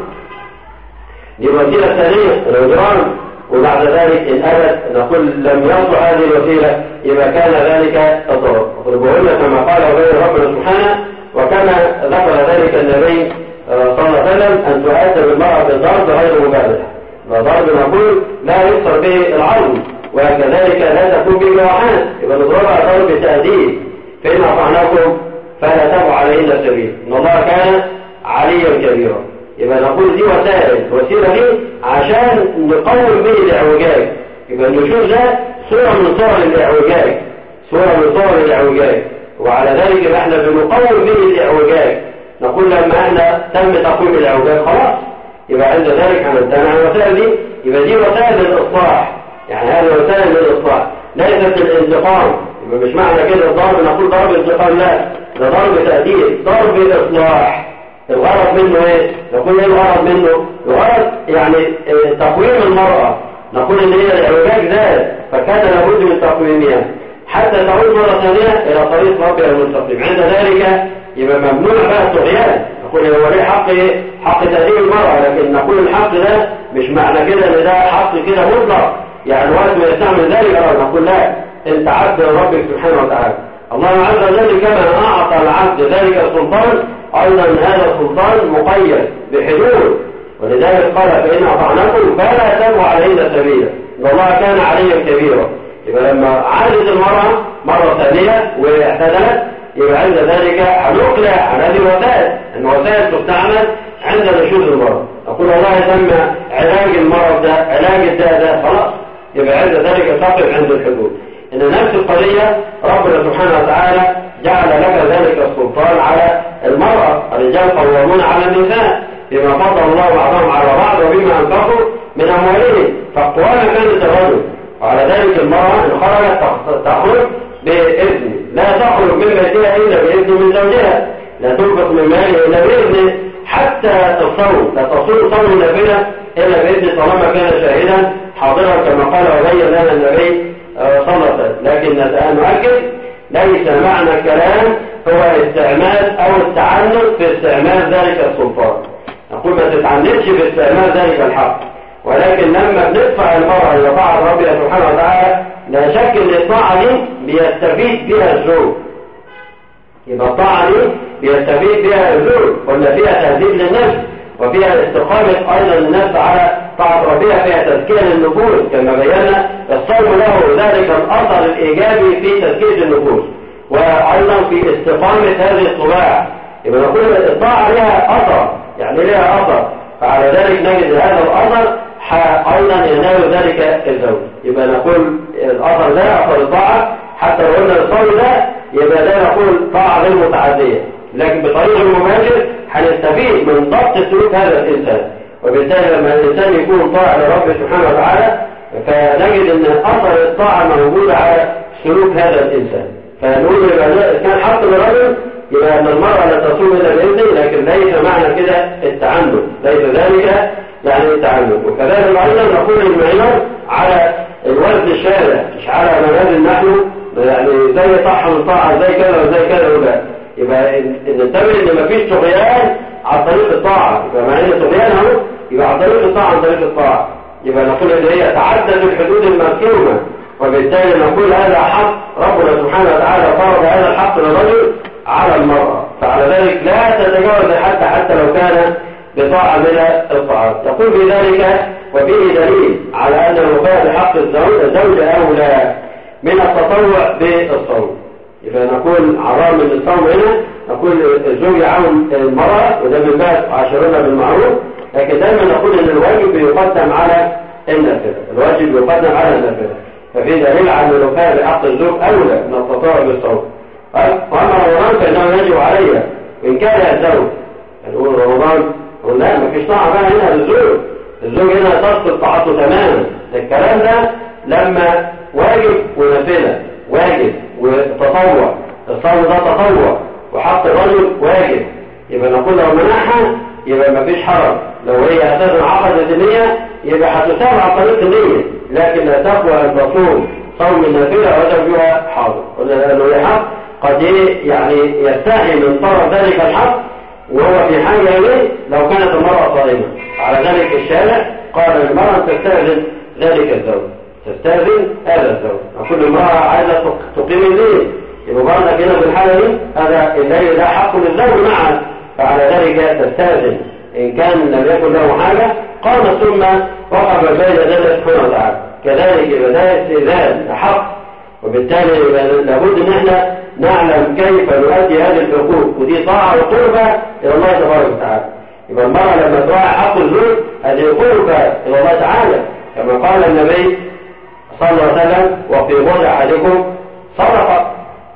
دي وسيلة ثانية، الإجرام. وبعد ذلك إن أبت نقول لم يصلح هذه الوسيلة يبقى كان ذلك الضرر. اضربوهن كما قال وبين ربنا سبحانه، وكما ذكر ذلك النبي صلى الله عليه وسلم أن تؤدب المرأة بالضرب غير مبالغ. الضرب نقول لا يكثر به العرض، وكذلك لا تكون به جراحات، يبقى نضربها ضرب تأديب. فإن أطعناكم فلا تبعوا عليهن السبيل إن الله كان عليا كبيرا. يبقى نقول دي وسائل، وسيلة دي عشان نقوم به الإعوجاج. يبقى النشوز ده صورة من صور الإعوجاج، صورة من صور الإعوجاج، وعلى ذلك يبقى احنا بنقوم به الإعوجاج. نقول لما احنا تم تقويم الإعوجاج خلاص، يبقى عند ذلك هننتهي عن الوسائل دي. يبقى دي وسائل الإصلاح، يعني هذه وسائل الإصلاح ليست الانتقام. مش معنى كده الضرب نقول ضرب انتقام، لا، ده ضرب تأديب، ضرب إصلاح. الغرض منه ايه؟ نقول ايه الغرض منه؟ الغرض يعني اه تقويم المرأة، نقول ان هي الإعوجاج ذات، فكان لابد من تقويمها حتى تعود مرة ثانية إلى طريق ربها المستقيم. عند ذلك يبقى ممنوع بقى الطغيان. نقول هو ليه حق ايه؟ حق تأديب المرأة، لكن نقول الحق ده مش معنى كده ان ده حق كده مطلق، يعني وقت ما يستعمل ذلك نقول لا، انت عبد ربك سبحانه وتعالى. الله عز وجل كما أعطى العبد ذلك السلطان، أيضا هذا السلطان مقيد بحدود، ولذلك قال فإن أطعناكم فلا تبغوا علينا سبيلا إن الله كان عليا كبيرا. يبقى لما عادت المرأة مرة ثانية واعتدلت، يبقى عند ذلك هنقلع عن هذه الوسائل، أن الوسائل تستعمل عند نشوز المرأة. نقول والله تم علاج المرض ده، علاج الداء ده، خلاص، يبقى عند ذلك تقف عند الحدود. إن نفس القضية ربنا سبحانه وتعالى جعل لك ذلك السلطان على المرأة. الرجال قوامون على النساء بما فضل الله بعضهم على بعض وبما أنفقوا من أموالهم، فالقوامة كانت الرجل، وعلى ذلك المرأة إن خرجت تخرج بإذن، لا تخرج من بيتها إلا بإذن من زوجها، لا تنفق من مالها إلا بإذن، حتى الصوم لا تصوم صوم نافلة إلا بإذن طالما كان شاهدا حاضرا كما قال وبين لنا النبي صلى الله عليه وسلم. لكن نؤكد ليس معنى الكلام هو استعمال أو التعنت في استعمال ذلك السلطان. نقول ما تتعنتش في استعمال ذلك الحق، ولكن لما بندفع المرأة إلى طاعة ربنا سبحانه وتعالى لا شك أن الطاعة دي بيستفيد بها الزوج. يبقى الطاعة دي بيستفيد بها الزوج، قلنا فيها تهذيب للنفس، وفيها استقامة أيضا النفس على طاعة ربها، فيها تزكية للنفوس كما بينا. الصوم له ذلك الأثر الإيجابي في تزكية النفوس، وأيضا في استقامة هذه الطباع. يبقى نقول الطاعة لها أثر، يعني لها أثر، فعلى ذلك نجد هذا الأثر أيضا ينال ذلك الزوج. يبقى نقول الأثر ده أثر الطاعة، حتى لو قلنا الصوم ده يبقى ده نقول طاعة غير متعدية، لكن بطريق المباشر هنستفيد من ضبط سلوك هذا الإنسان. وبالتالي لما الإنسان يكون طاعة لرب سبحانه وتعالى فنجد أن أثر الطاعة موجود على سلوك هذا الإنسان. فنقول إذا كان حق للرجل يبقى أن المرأة لا تصوم إلا بإذنه، لكن ليس معنى كده التعنت، ليس ذلك يعني التعنت. وكذلك أيضا نقول المعيار على الوزن الشارع، مش على منازل نحن يعني زي صح من طاعة زي كذا وزي كذا ولا. يبقى ننتبه ان مفيش طغيان على طريق الطاعة، يبقى مع ان الطغيان اهو يبقى على طريق الطاعة عن طريق الطاعة، يبقى نقول ان هي تعدد الحدود المرسومة، وبالتالي نقول هذا حق ربنا سبحانه وتعالى فرض هذا الحق للرجل على المرأة، فعلى ذلك لا تتجاوز حتى حتى لو كان بطاعة من الطاعات. يقول في ذلك وفيه دليل على ان الوفاء بحق الزوج اولى من التطوع بالصوم. يبقى نقول عرام من الصوم هنا، نقول الزوج يعاون المرأة وده من باب عاشرنا بالمعروف، لكن دائما نقول ان الواجب يقدم على النافلة، الواجب يقدم على النافلة. ففي دليل على الوفاء بحق الزوج اولى من التطوع بالصوم. واما رمضان فانه يجب عليها وان كان الزوج، نقول رمضان قلنا ما فيش طاعة بقى هنا للزوج، الزوج هنا تسقط طاعته تماما. الكلام ده لما واجب ونافلة، واجب وتطوع، الصوم ده تطوع وحق الرجل واجب، يبقى نقول لو منعها يبقى ما فيش حرج. لو هي اساسا عقدت النية يبقى هتسام على طريق النية، لكن لا تقوى ان تصوم صوم النافلة وترجوها حاضر، لانه الحق قد يعني يستحي من طرف ذلك الحق وهو في حاجة إليه لو كانت المرأة صائمة. على ذلك الشارع قال المرأة تستأذن ذلك الزوج، تستأذن هذا الزوج. وكل امرأة عايزة تقيم الليل، يبقى برضك هنا في الحالة دي هذا الليل ده حق للزوج معا، فعلى ذلك تستأذن إن كان لم يكن له حاجة قام ثم وقف بين ذلك سبحانه وتعالى. كذلك يبقى ده استئذان حق، وبالتالي لابد ان احنا نعلم كيف نؤدي هذه الحقوق، ودي طاعة وقربة إلى الله تبارك وتعالى. يبقى المرأة لما تراعي حق الزوج هذه قربة إلى الله تعالى، كما قال النبي صلى الله عليه وسلم وفي بضع أحدكم صدقة،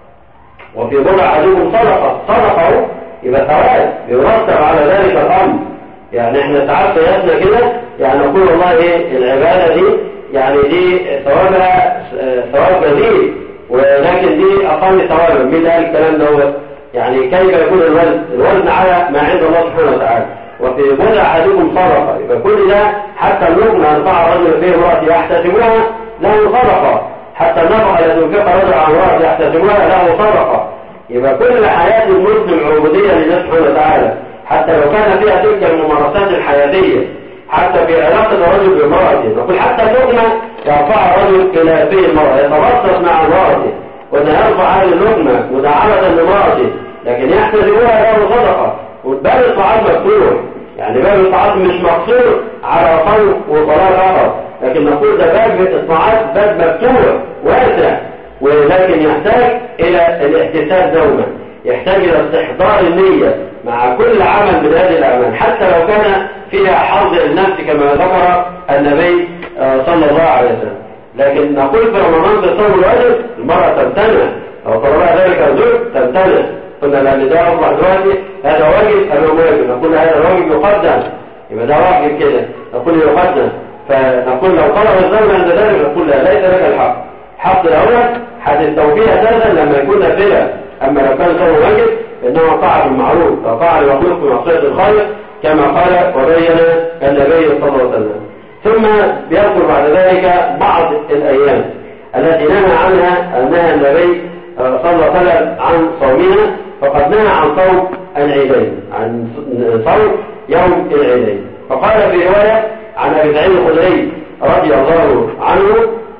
وفي بضع أحدكم صدقة، صدقة يبقى ثواب يرتب على ذلك الأمر. يعني احنا ساعات قياسنا كده يعني نقول والله ايه العبادة دي يعني دي ثوابها ثواب جزيل، ولكن دي أقل ثوابا. مين قال الكلام ده؟ يعني كيف يكون الوزن؟ الوزن على ما عند الله سبحانه وتعالى. وفي بضع أحدكم صدقة، يبقى كل ده حتى اللقمة ينفع الرجل فيه امرأة يحتسبها له صدقة، حتى النفقة التي ينفقها الرجل عن امرأة يحتسبها له صدقة. يبقى كل حياة المسلم عبودية لله سبحانه وتعالى، حتى لو كان فيها تلك الممارسات الحياتية، حتى في علاقة الرجل بامرأته. نقول حتى اللقمة يرفع الرجل إلى فيه المرأة، يتبسط مع امرأته، وإن يرفع هذه اللقمة مداعبة لامرأته، لكن يحتسبها له صدقة. وباب الطعام مفتوح، يعني باب الطعام مش مقصور على صوم وصلاة فقط، لكن نقول ده باب الطعام باب مفتوح واسع، ولكن يحتاج إلى الاحتساب دوما، يحتاج إلى استحضار النية مع كل عمل من هذه الأعمال، حتى لو كان فيها حظ النفس كما ذكر النبي صلى الله عليه وسلم. لكن نقول في رمضان في صوم الواجب المرأة تمتنع، أو طلبها ذلك الزوج تمتنع. قلنا لأن ده أصبح دلوقتي هذا واجب أو واجب، نقول هذا واجب يقدم، يبقى ده واجب كده نقول يقدم. فنقول لو طلب الزوج عند ذلك نقول لا، ليس لك الحق. حق الأول حد التوفيق أساسا لما يكون نافلة، أما لو كان صوم واجب إنما طاعة بالمعروف وطاعة المخلوق في معصية الخالق كما قال وبين النبي صلى الله عليه وسلم. ثم بيذكر بعد ذلك بعض الأيام التي نهى عنها أنها النبي صلى الله عليه وسلم عن صومها، فقد نهى عن صوم العيدين، عن صوم يوم العيدين. فقال في رواية عن أبي سعيد الخدري رضي الله عنه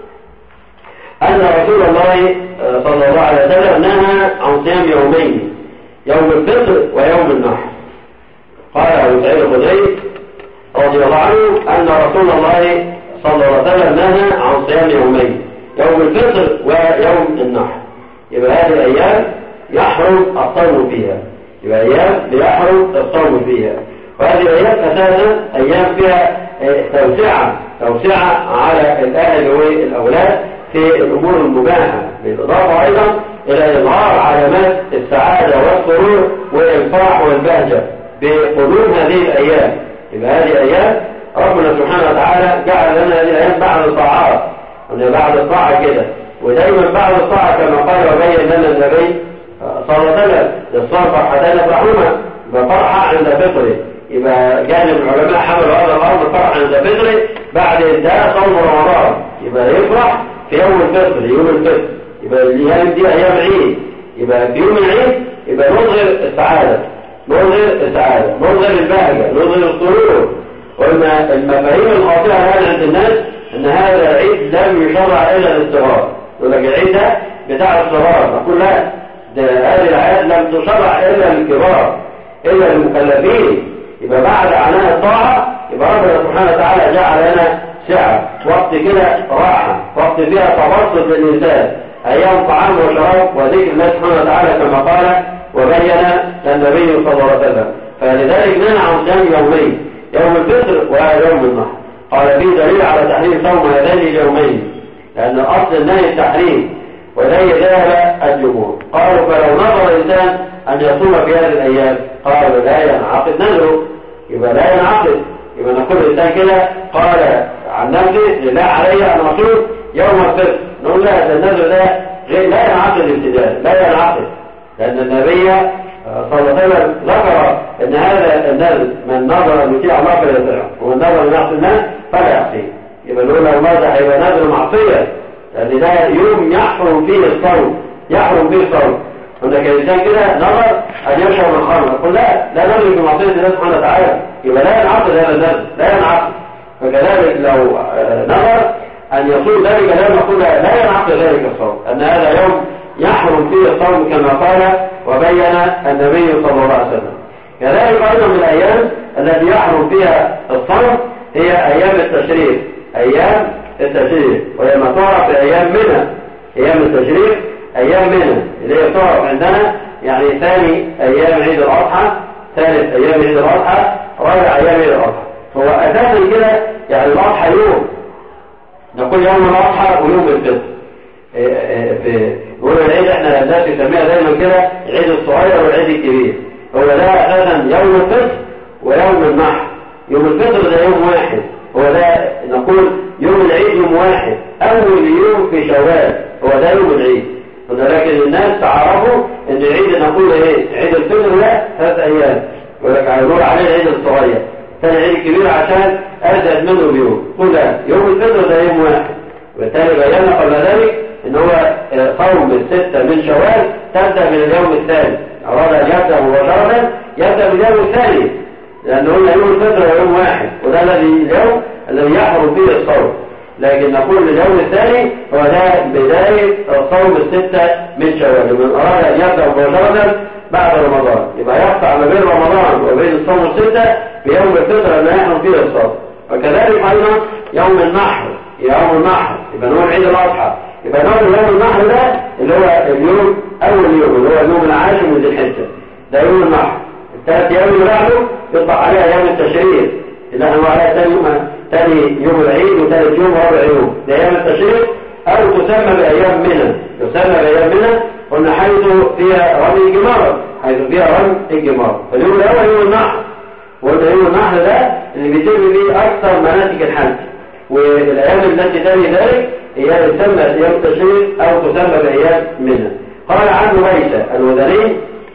أن رسول الله صلى الله عليه وسلم نهى عن صيام يومين، يوم الفطر ويوم النحر. قال أبو سعيد الخدري رضي الله عنه أن رسول الله صلى الله عليه وسلم نهى عن صيام يومين، يوم الفطر ويوم النحر. يبقى هذه الأيام يحرم الصوم فيها، يبقى أيام يحرم الصوم فيها. وهذه الأيام أساسا أيام فيها توسعة توسعة على الأهل والأولاد في الأمور المباحة، بالإضافة أيضا إلى إظهار علامات السعادة والسرور والإنفاق والبهجة بقدوم هذه الأيام. يبقى هذه الأيام ربنا سبحانه وتعالى جعل لنا هذه الأيام بعد الطاعات، بعد الطاعة كده، ودايما بعد الطاعة كما قال وبين لنا النبي صلى الله عليه وسلم للصوم فرحتان يفرحهما، يبقى فرحة عند فطره. يبقى جانب العلماء حملوا هذا الأمر فرحة عند فطره بعد انتهاء صوم رمضان، يبقى يفرح في يوم الفطر، يوم الفطر. يبقى الأيام دي أيام عيد، يبقى في يوم العيد يبقى نظهر السعادة، نظهر السعادة، نظهر البهجة، نظهر السرور. وإن المفاهيم الخاطئة هذا عند الناس أن هذا العيد لم يشرع إلا للصغار، يقول لك العيد ده بتاع الصغار، نقول لا، ده هذه الأعياد لم تشرع إلا للكبار، إلا للمكلفين. يبقى بعد عناء الطاعة يبقى ربنا سبحانه وتعالى جعل لنا سعة، وقت كده راحة، وقت فيها تبسط للإنسان، أيام طعام وشراب وذكر الله سبحانه وتعالى كما قال وبين النبي صلى الله عليه وسلم. فلذلك نهى عن صيام يومين، يوم الفطر ويوم النحر. قال فيه دليل على تحريم صوم هذين اليومين، لأن أصل النهي التحريم، وإليه ذهب الجمهور. قالوا فلو نظر الإنسان أن يصوم في هذه الأيام قالوا لا ينعقد نذره، يبقى لا ينعقد. يبقى نقول الإنسان كده قال عن نفسه لله علي أن أصوم يوم الفطر، نقول لا، ده النذر ده لا ينعقد ابتداء، لا ينعقد، لأن النبي صلى الله عليه وسلم ذكر أن هذا النذر من نظر أن يطيع الله فلا يطيعه، ومن نظر أن يعصي الناس فلا يعصيه. يبقى نقول لو ماذا هيبقى نذر معصية، لأن ده يوم يحرم فيه الصوم، يحرم فيه الصوم. هناك الإنسان كده نظر أن يشرب الخمر، يقول لا، لا نذر بمعصية الله سبحانه وتعالى، يبقى لا ينعقد هذا النذر، لا ينعقد. فكذلك لو نظر أن يصوم ذلك لا نقول لا ينعقد ذلك الصوم، أن هذا يوم يحرم فيه الصوم كما قال وبين النبي صلى الله عليه وسلم. كذلك أيضا من الأيام التي يحرم فيها الصوم هي أيام التشريق، أيام التشريق، وهي ما تعرف أيام منى. أيام التشريق أيام منى اللي هي تعرف عندنا يعني ثاني أيام عيد الأضحى، ثالث أيام عيد الأضحى، رابع أيام عيد الأضحى. هو أساسا كده يعني الأضحى يوم، نقول يوم الأضحى ويوم الفطر. في نقول العيد احنا الناس يسميها دايما كده العيد الصغير والعيد الكبير. هو ده اساسا يوم الفطر ويوم النحر. يوم الفطر ده يوم واحد، هو ده نقول يوم العيد يوم واحد، اول يوم في شوال هو ده يوم العيد. ولكن الناس تعرفوا ان العيد نقول ايه؟ عيد الفطر ده ثلاث ايام، يقول لك هيقول عليه العيد الصغير، ثاني عيد الكبير عشان ازيد منه بيوم، كل يوم الفطر ده يوم واحد. وبالتالي بينا قبل ذلك ان هو صوم الستة من شوال تبدأ من اليوم الثاني، اراد ان يبدأ مباشرة يبدأ من اليوم الثاني، لأنه قلنا يوم الفطر هو يوم واحد، وده الذي اليوم الذي يحرم فيه الصوم. لكن نقول اليوم الثاني هو ده بداية صوم الستة من شوال، من أراد أن يبدأ مباشرة بعد رمضان يبقى يقطع ما بين رمضان وبين الصوم الستة بيوم الفطر الذي يحرم فيه الصوم. وكذلك أيضا يوم النحر، يوم النحر يبقى نقول عيد الأضحى، يبقى نقول يوم النحر ده اللي هو اليوم أول يوم اللي هو اليوم العاشر من ذي الحجة، ده يوم النحر. الثلاث أيام اللي بعده يطلع عليها أيام التشريق اللي احنا عليها ثاني يوم ثاني يوم العيد وثالث يوم ورابع يوم، ده أيام التشريق، أو تسمى بأيام منى، تسمى بأيام منى قلنا حيث فيها رمي الجمار، حيث فيها رمي الجمار. فاليوم الأول يوم النحر، وقلنا يوم النحر ده اللي بيتم فيه أكثر مناسك الحج، والأيام التي تلي ذلك هي تسمى أيام التشريق أو تسمى بأيام منى. قال عنه بيسة الوذني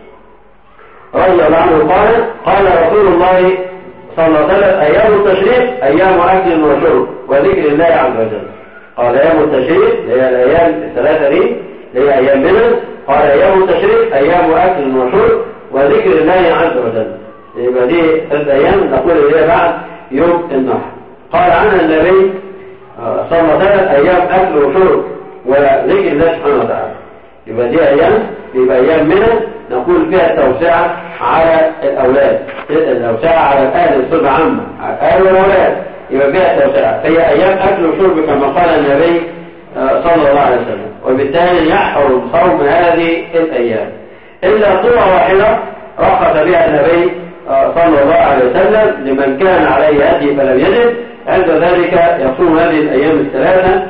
رضي الله عنه قال قال رسول الله صلى الله عليه وسلم أيام التشريق أيام أكل وشرب وذكر الله عز وجل. قال أيام التشريق هي الأيام الثلاثة دي اللي هي أيام منى، قال أيام التشريق أيام أكل وشرب وذكر الله عز وجل. يبقى دي ثلاث أيام نقول إليها بعد يوم النحر. قال عنها النبي صلى الله عليه وسلم أيام أكل وشرب وذكر الله سبحانه وتعالى. يبقى دي أيام يبقى أيام منى نقول فيها التوسعة على الأولاد، التوسعة على الأهل الصبح عامة، على الأهل والأولاد يبقى فيها التوسعة، فهي أيام أكل وشرب كما قال النبي صلى الله عليه وسلم. وبالتالي يحرم صوم هذه الأيام إلا صورة واحدة رخص بها النبي صلى الله عليه وسلم لمن كان عليه هدي فلم يجد، عند ذلك يصوم هذه الأيام الثلاثة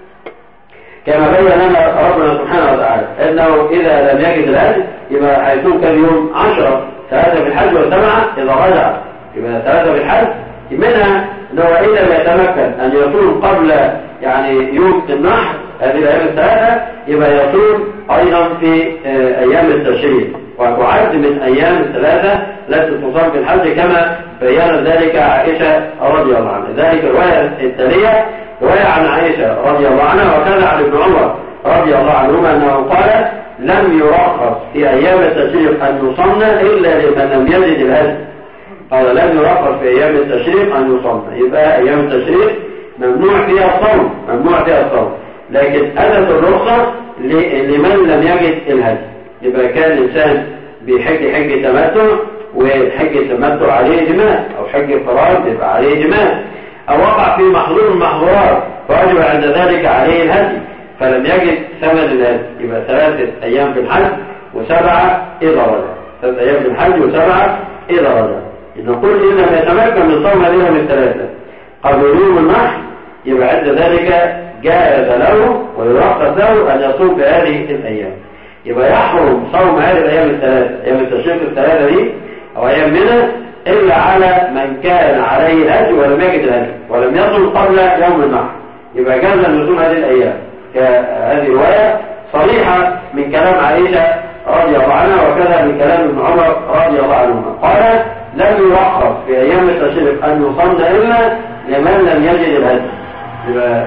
كما بين لنا ربنا سبحانه وتعالى أنه إذا لم يجد الهدي يبقى هيكون كم يوم؟ عشرة، ثلاثة في الحج وسبعة إذا رجع، يبقى ثلاثة في الحج، منها أنه إذا لم يتمكن أن يصوم قبل يعني يوم النحر هذه الأيام الثلاثة يبقى يصوم أيضا في أيام التشريق، وتعد من أيام الثلاثة التي تصام في الحج كما بيّن ذلك عائشة رضي الله عنها. ذلك الرواية التالية رواية عن عائشة رضي الله عنها وكذا عن ابن عمر رضي الله عنهما أنه قال لم يرخص في أيام التشريق أن يصمنا إلا لمن لم يجد الهدي. قال لم يرخص في أيام التشريق أن يصمنا، يبقى أيام التشريق ممنوع فيها الصوم، ممنوع فيها الصوم، لكن أتت الرخصة لمن لم يجد الهدي. يبقى كان الإنسان بحج حج تمتع وحج التمتع عليه جماع، أو حج الفرائض يبقى عليه جماع، أو وقع في محظور المحظورات فوجب عند ذلك عليه الهدي فلم يجد ثمن الهدي، يبقى ثلاثة أيام في الحج وسبعة إذا رجع، ثلاثة أيام في الحج وسبعة إذا رجع. نقول إن لم يتمكن من صوم هذه من الثلاثة قبل يوم النحر يبقى عند ذلك جائز له ويرخص له أن يصوم في هذه الأيام. يبقى يحرم صوم هذه الأيام الثلاثة، أيام التشريق الثلاثة دي أو أيام منى إلا على من كان عليه الهدي ولم يجد الهدي ولم يصوم قبل يوم النحر، يبقى جاز أن يصوم هذه الأيام. هذه رواية صريحة من كلام عائشة رضي الله عنها وكذا من كلام ابن عمر رضي الله عنهما. قال لم يرخص في أيام التشريق أن يصوم إلا لمن لم يجد الهدي، يبقى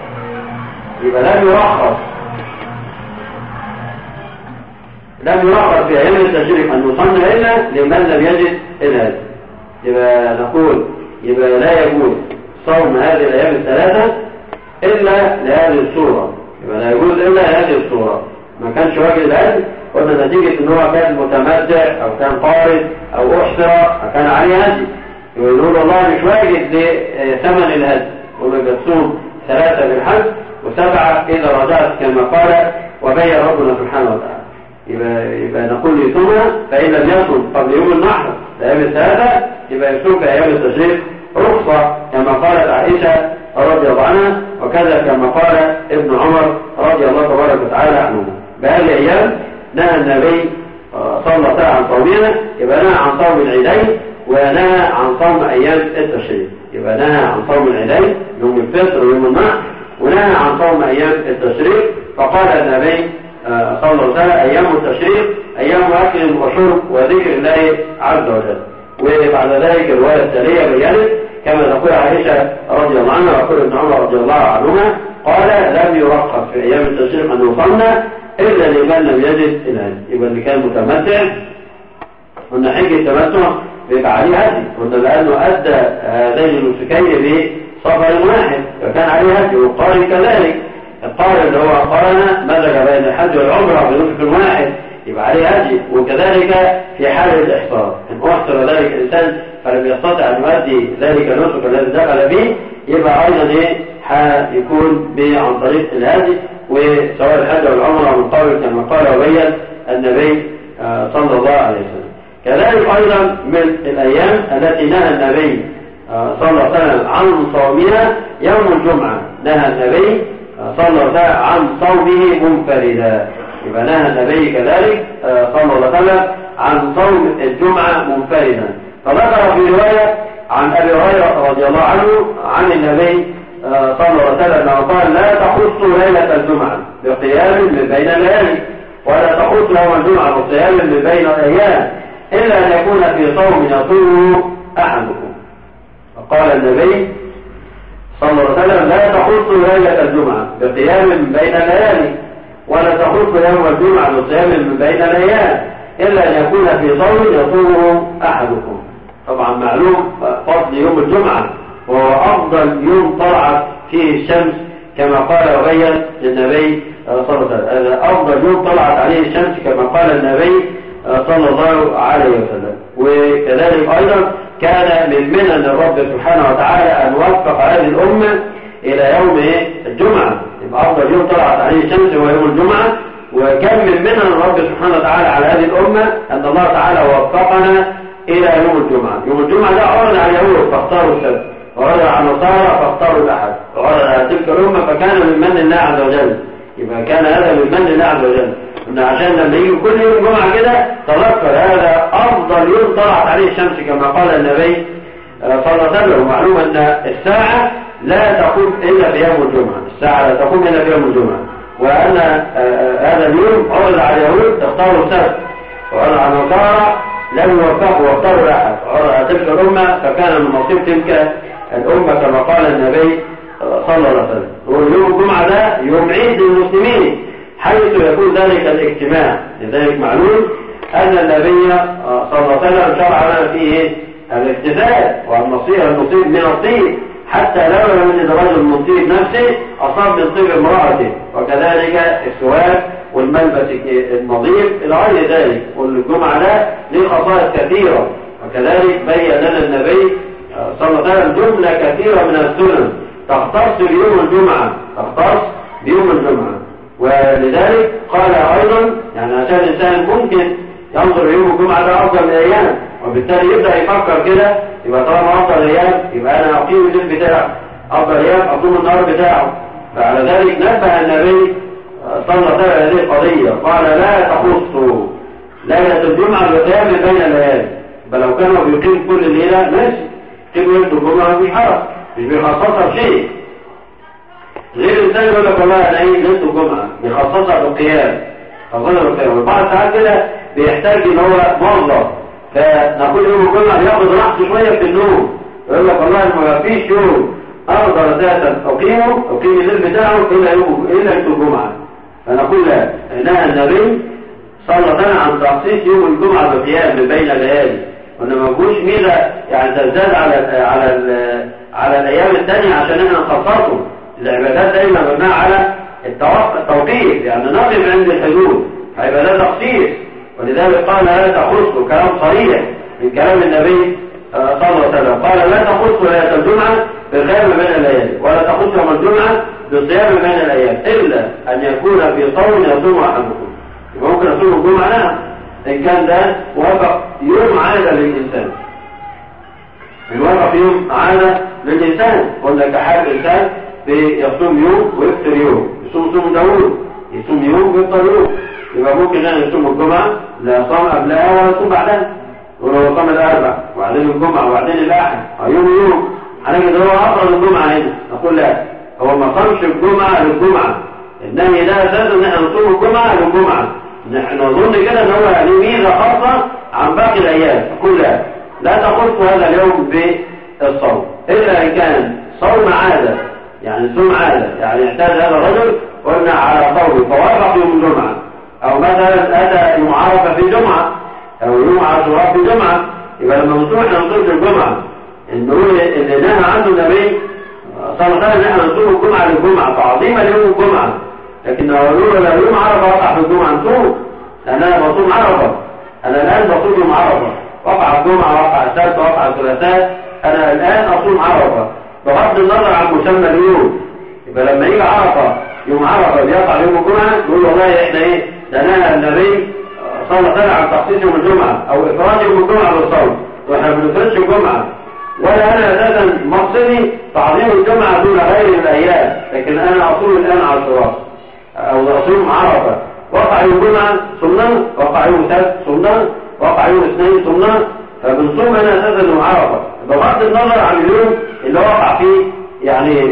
يبقى لم يرخص لم يرخص في أيام التشريق أن يصوم إلا لمن لم يجد الهدي. يبقى نقول يبقى لا يجوز صوم هذه الأيام الثلاثة إلا لهذه الصورة، يبقى لا يجوز إلا هذه الصورة. ما كانش واجد الهدي قلنا نتيجة إن هو كان متمتع أو كان قارض أو أحصر أو كان عليه هدي، يقول الله مش واجد لثمن الهدي، يقول تصوم ثلاثة في الحج وسبعة إذا رجعت كما قال وبين ربنا سبحانه وتعالى. يبقى, يبقى نقول يصومها، فإن لم يصوم قبل يوم النحر الأيام الثلاثة يبقى يصوم في أيام التشريق رخصة كما قالت عائشة رضي الله عنها وكذا كما قال ابن عمر رضي الله تبارك وتعالى عنه. بهذه الأيام نهى النبي صلى الله عليه وسلم عن صومها، يبقى نهى عن صوم العيدين ونهى عن صوم أيام التشريق، يبقى نهى عن صوم العيدين يوم الفطر ويوم النحر ونهى عن صوم أيام التشريق. فقال النبي صلى الله عليه وسلم أيام التشريق أيام أكل وشرب وذكر الله عز وجل. وبعد ذلك الرواية التالية بيّنت كما تقول عائشة رضي الله عنها ويقول ابن عمر رضي الله عنهما قال لم يرخص في أيام التشريق أن يصلى إلا لمن لم يجد الهدي. يبقى اللي كان متمتع قلنا حج التمتع بيبقى عليه هدي، قلنا لأنه أدى هذين النسكين بسفر واحد فكان عليه هدي. والقارئ كذلك، القارئ اللي هو قارن مزج بين الحج والعمرة بنسك واحد يبقى عليه هدي. وكذلك في حالة الإحصار إن أحصر ذلك الإنسان فلم يستطع أن يؤدي ذلك النسك الذي دخل به يبقى أيضا إيه يكون عن طريق الهدي. وسواء الحج والعمرة من قول كما قال وبين النبي صلى الله عليه وسلم. كذلك أيضا من الأيام التي نهى النبي صلى الله عليه وسلم عن صومها يوم الجمعة، نهى النبي صلى الله عليه وسلم عن صومه منفردا. يبقى نهى النبي كذلك صلى الله عليه وسلم عن صوم الجمعة منفردا. فذكر في رواية عن أبي هريرة رضي الله عنه عن النبي صلى الله عليه وسلم أنه قال لا تخصوا ليلة الجمعة بقيام من بين الليالي ولا تخصوا يوم الجمعة بقيام من بين الأيام إلا أن يكون في صوم يصوم أحدكم. قال النبي صلى الله عليه وسلم لا تخصوا ليلة الجمعة بقيام من بين الليالي ولا تخصوا يوم الجمعة بقيام من بين الأيام إلا أن يكون في صوم يصومه أحدكم. طبعا معلوم فضل يوم الجمعة وهو أفضل يوم طلعت فيه الشمس كما قال وبين النبي صلى الله عليه وسلم، أفضل يوم طلعت عليه الشمس كما قال النبي صلى الله عليه وسلم. وكذلك أيضا كان من منن الرب سبحانه وتعالى أن وفق هذه الأمة إلى يوم الجمعة. يبقى أفضل يوم طلعت عليه الشمس هو يوم الجمعة. وكان من منن الرب سبحانه وتعالى على هذه الأمة أن الله تعالى وفقنا إلى يوم الجمعة. يوم الجمعة ده عرض على اليهود فاختاروا السبت، وعرض على النصارى فاختاروا الأحد، وعرض على تلك الأمة فكان من من الله عز وجل. يبقى كان هذا من من الله عز وجل. قلنا عشان لما يجي كل يوم جمعة كده تذكر هذا أفضل يوم طلعت عليه الشمس كما قال النبي صلى الله عليه وسلم. ومعلوم أن الساعة لا تقوم إلا في يوم الجمعة، الساعة لا تقوم إلا في يوم الجمعة. وأن هذا اليوم عرض على اليهود اختاروا السبت، وعرض على النصارى لم يوفقوا واختاروا الأحد، وعرض على تلك الأمة فكان من نصيب تلك الأمة كما قال النبي صلى الله عليه وسلم. ويوم الجمعة ده يوم عيد للمسلمين حيث يكون ذلك الاجتماع. لذلك معلوم أن النبي صلى الله عليه وسلم شرع لنا فيه الاغتسال والنصيب النصيب من الطيب حتى لو لم يجد رجل من طيب نفسه أصاب من طيب امرأته، وكذلك السواك والملبس النظيف إلى غير ذلك. والجمعة ده له خصائص كثيرة، وكذلك بين لنا النبي صلى الله عليه وسلم جملة كثيرة من السنن تختص بيوم الجمعة، تختص بيوم الجمعة. ولذلك قال أيضا يعني عشان الإنسان ممكن ينظر يوم الجمعة ده أفضل من الأيام، وبالتالي يبدأ يفكر كده يبقى طالما أفضل الأيام يبقى أنا أقيم الليل بتاعه، أفضل الأيام أقوم النهار بتاعه. فعلى ذلك نبه النبي صلى الله عليه وسلم هذه القضية، قال لا تخصوا ليلة الجمعة بقيام بين الليالي. بل لو كانوا بيقيم كل الليلة ماشي، يقيموا ليلة الجمعة في حرج مش بيخصصها بشيء. غير الإنسان يقول لك والله أنا إيه ليلة الجمعة بيخصصها بالقيام، خصصها بالقيام. وبعض ساعات كده بيحتاج إن هو موظف، فنقول يوم الجمعة بياخد راحته شوية في النوم، يقول لك والله ما فيش يوم أقدر أساسا أقيمه أقيم الليل بتاعه إلا يوم إلا ليلة الجمعة. فنقول لا، نهى النبي صلى الله عليه وسلم عن تخصيص يوم الجمعة بالقيام من بين الليالي، وإن ما فيهوش ميزة يعني تزداد على على على الأيام الثانية عشان احنا نخصصه. العبادات دايما مبنية على التوقيف، يعني نقف عند الحدود، هيبقى ده تخصيص. ولذلك قال لا تخصوا، كلام صريح من كلام النبي صلى الله عليه وسلم، قال لا تخصوا ليلة الجمعة بالقيام بين الليالي ولا تخصوا يوم الجمعة بالصيام بين الأيام إلا أن يكون في صوم يصوم أحدكم. يبقى ممكن يصوم الجمعة نعم إن كان ده وافق يوم عادة للإنسان، الوافق يوم عادة للإنسان. قلنا كحال الإنسان بيصوم يوم ويفطر يوم، يصوم صوم داوود يصوم يوم ويفطر يوم. يبقى ممكن أن يصوم الجمعة لا صام قبلها ولا يصوم بعدها، ولو صام الأربع وبعدين الجمعة وبعدين الأحد يوم يوم هنجد هو أفضل الجمعة هنا. نقول لا، هو ما صامش الجمعة للجمعة، النهي ده أساسا إن احنا نصوم الجمعة للجمعة، نحن نظن كده إن هو يعني ميزة خاصة عن باقي الأيام كلها، لا تخص هذا اليوم بالصوم إلا إن كان صوم عادة، يعني صوم عادة، يعني اعتاد هذا الرجل قلنا على صوم فوافق يوم الجمعة، أو مثلا أتى يوم عرفة في جمعة أو يوم عاشوراء في جمعة، يبقى لما نصوم احنا نصوم في الجمعة، نقول اللي نهى عنه النبي صلى الله عليه وسلم ان احنا نصوم الجمعة للجمعة تعظيما ليوم الجمعة، لكن لو قالوا له يوم عرفة وقع في الجمعة نصوم، لأن أنا بصوم عرفة، أنا الآن بصوم يوم عرفة، وقع الجمعة وقع السبت وقع الثلاثاء، أنا الآن أصوم عرفة بغض النظر عن مسمى اليوم. يبقى لما يجي عرفة يوم عرفة بيقع يوم الجمعة نقول والله احنا ايه ده نهى النبي صلى الله عليه وسلم عن تخصيص يوم الجمعة أو إفراد يوم الجمعة بالصوم، واحنا ما بنفردش الجمعة، ولا أنا أساسا مقصدي تعظيم الجمعة دون غير الأيام، لكن أنا أصوم الآن عاشوراء أو أصوم عرفة، وقع يوم الجمعة صمنا، وقع يوم السبت صمنا، وقع يوم الاثنين صمنا، فبنصوم أنا أساسا يوم عرفة بغض النظر عن اليوم اللي وقع فيه يعني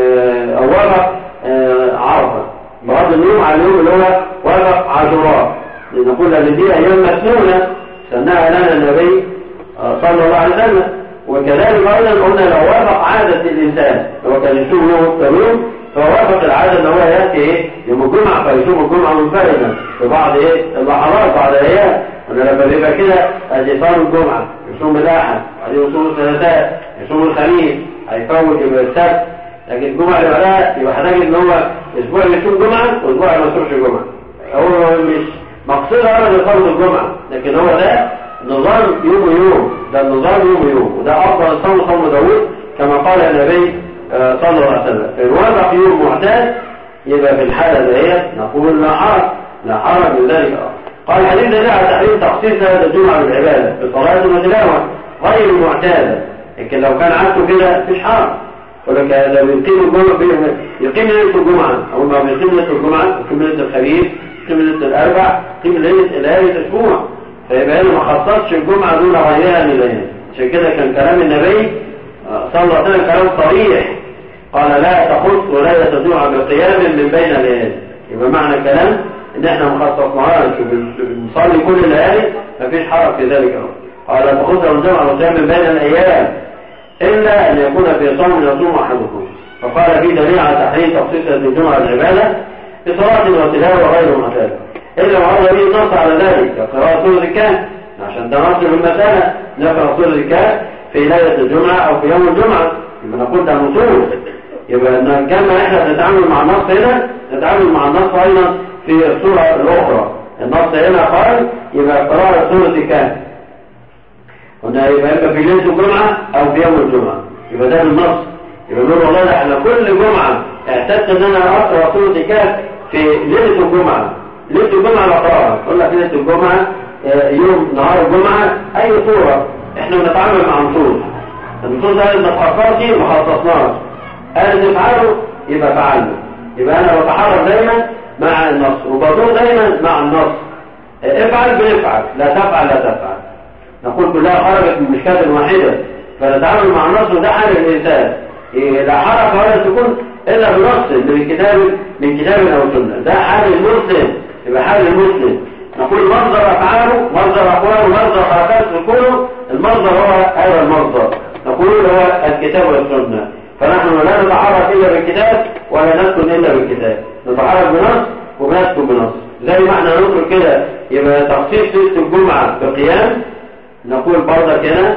اه أو وقع اه عرفة، بغض النظر عن اليوم اللي هو وقع عاشوراء، لنقول أن دي أيام مسنونة سنها لنا النبي صلى الله عليه وسلم. وكذلك أيضا قلنا لو وافق عادة الإنسان، لو كان يصوم يوم اليوم فوافق العادة ان هو يأتي ايه يوم الجمعة فيصوم الجمعة منفردا في بعض ايه اللحظات بعض الايام، انا لما بيبقى كده ادي صام الجمعة يصوم الاحد، بعدين يصوم الثلاثاء، يصوم الخميس، هيفوت يبقى السبت، لكن الجمعة اللي بعدها يبقى هتجد ان هو اسبوع يصوم جمعة واسبوع ما يصومش جمعة، هو مش مقصده ابدا فرض الجمعة، لكن هو ده نظام يوم يوم، ده النظام يوم يوم، وده افضل صوم صوم داوود كما قال النبي صلى الله عليه وسلم. في الوضع يوم معتاد يبقى في الحالة دهيت نقول لا حرج، لا حرج من ذلك. قال الحديث ده على تحريم تخصيص هذا الجمعة بالعبادة بصلاة وتلاوة غير المعتادة، لكن لو كان عادته كده مفيش حرج، ولكن لو يقيم الجمعة يقيم ليلة الجمعة أو ما بيقيم ليلة الجمعة يقيم ليلة الخميس يقيم ليلة الأربع يقيم ليلة ليلة أسبوع، فيبقى هنا ما خصصش الجمعة دون غيرها من الليل. عشان كده كان كلام النبي صلى الله عليه وسلم كلام صريح، قال لا تخص ولا تجمع بقيام من بين الليالي، يبقى معنى الكلام ان احنا مخصصناها نصلي كل الليالي مفيش حرج في ذلك. قال لا تخص الجمع بقيام من بين الايام الا ان يكون في صوم يصوم احدكم، فقال في دليل على تحريم تخصيص الجمعة العبادة بصلاة وتلاوة غير معتادة، إلا وعرض به النص على ذلك كقراءة سورة الكهف، عشان تنصر المسألة نقرأ سورة الكهف في ليلة الجمعة أو في يوم الجمعة، يبقى نقول ده نصوص، يبقى إن كما إحنا نتعامل مع النص هنا نتعامل مع النص أيضا في السورة الأخرى. النص هنا قال يبقى قراءة سورة الكهف، قلنا يبقى إما في ليلة الجمعة أو في يوم الجمعة، يبقى ده النص. يبقى نقول والله إحنا كل جمعة اعتدت إن أنا أقرأ سورة الكهف في ليلة الجمعة، ليلة الجمعة بقراءة، قلنا في ليلة الجمعة يوم نهار الجمعة أي صورة إحنا بنتعامل مع نصوص، النصوص ده اللي نتخصص ما خصصناش، أنا نفعله يبقى فعله، يبقى أنا بتحرك دايما مع النص وبدور دايما مع النص، افعل بنفعل لا تفعل لا تفعل، نقول كلها خرجت من مشكلة واحدة، فنتعامل مع النص وده حال الإنسان، لا حركة ولا تكون إلا بنص من كتاب من كتاب أو سنة، ده حال المسلم، يبقى حال المسلم. نقول مصدر أفعاله مصدر أقواله مصدر حركات كله، المصدر هو هذا المصدر، نقول هو الكتاب والسنة، فنحن لا نتحرك إلا بالكتاب ولا نسكن إلا بالكتاب، نتحرك بنص وبنسكن بنص، زي ما احنا نقول كده يبقى تخصيص ليلة الجمعة بقيام، نقول برضك هنا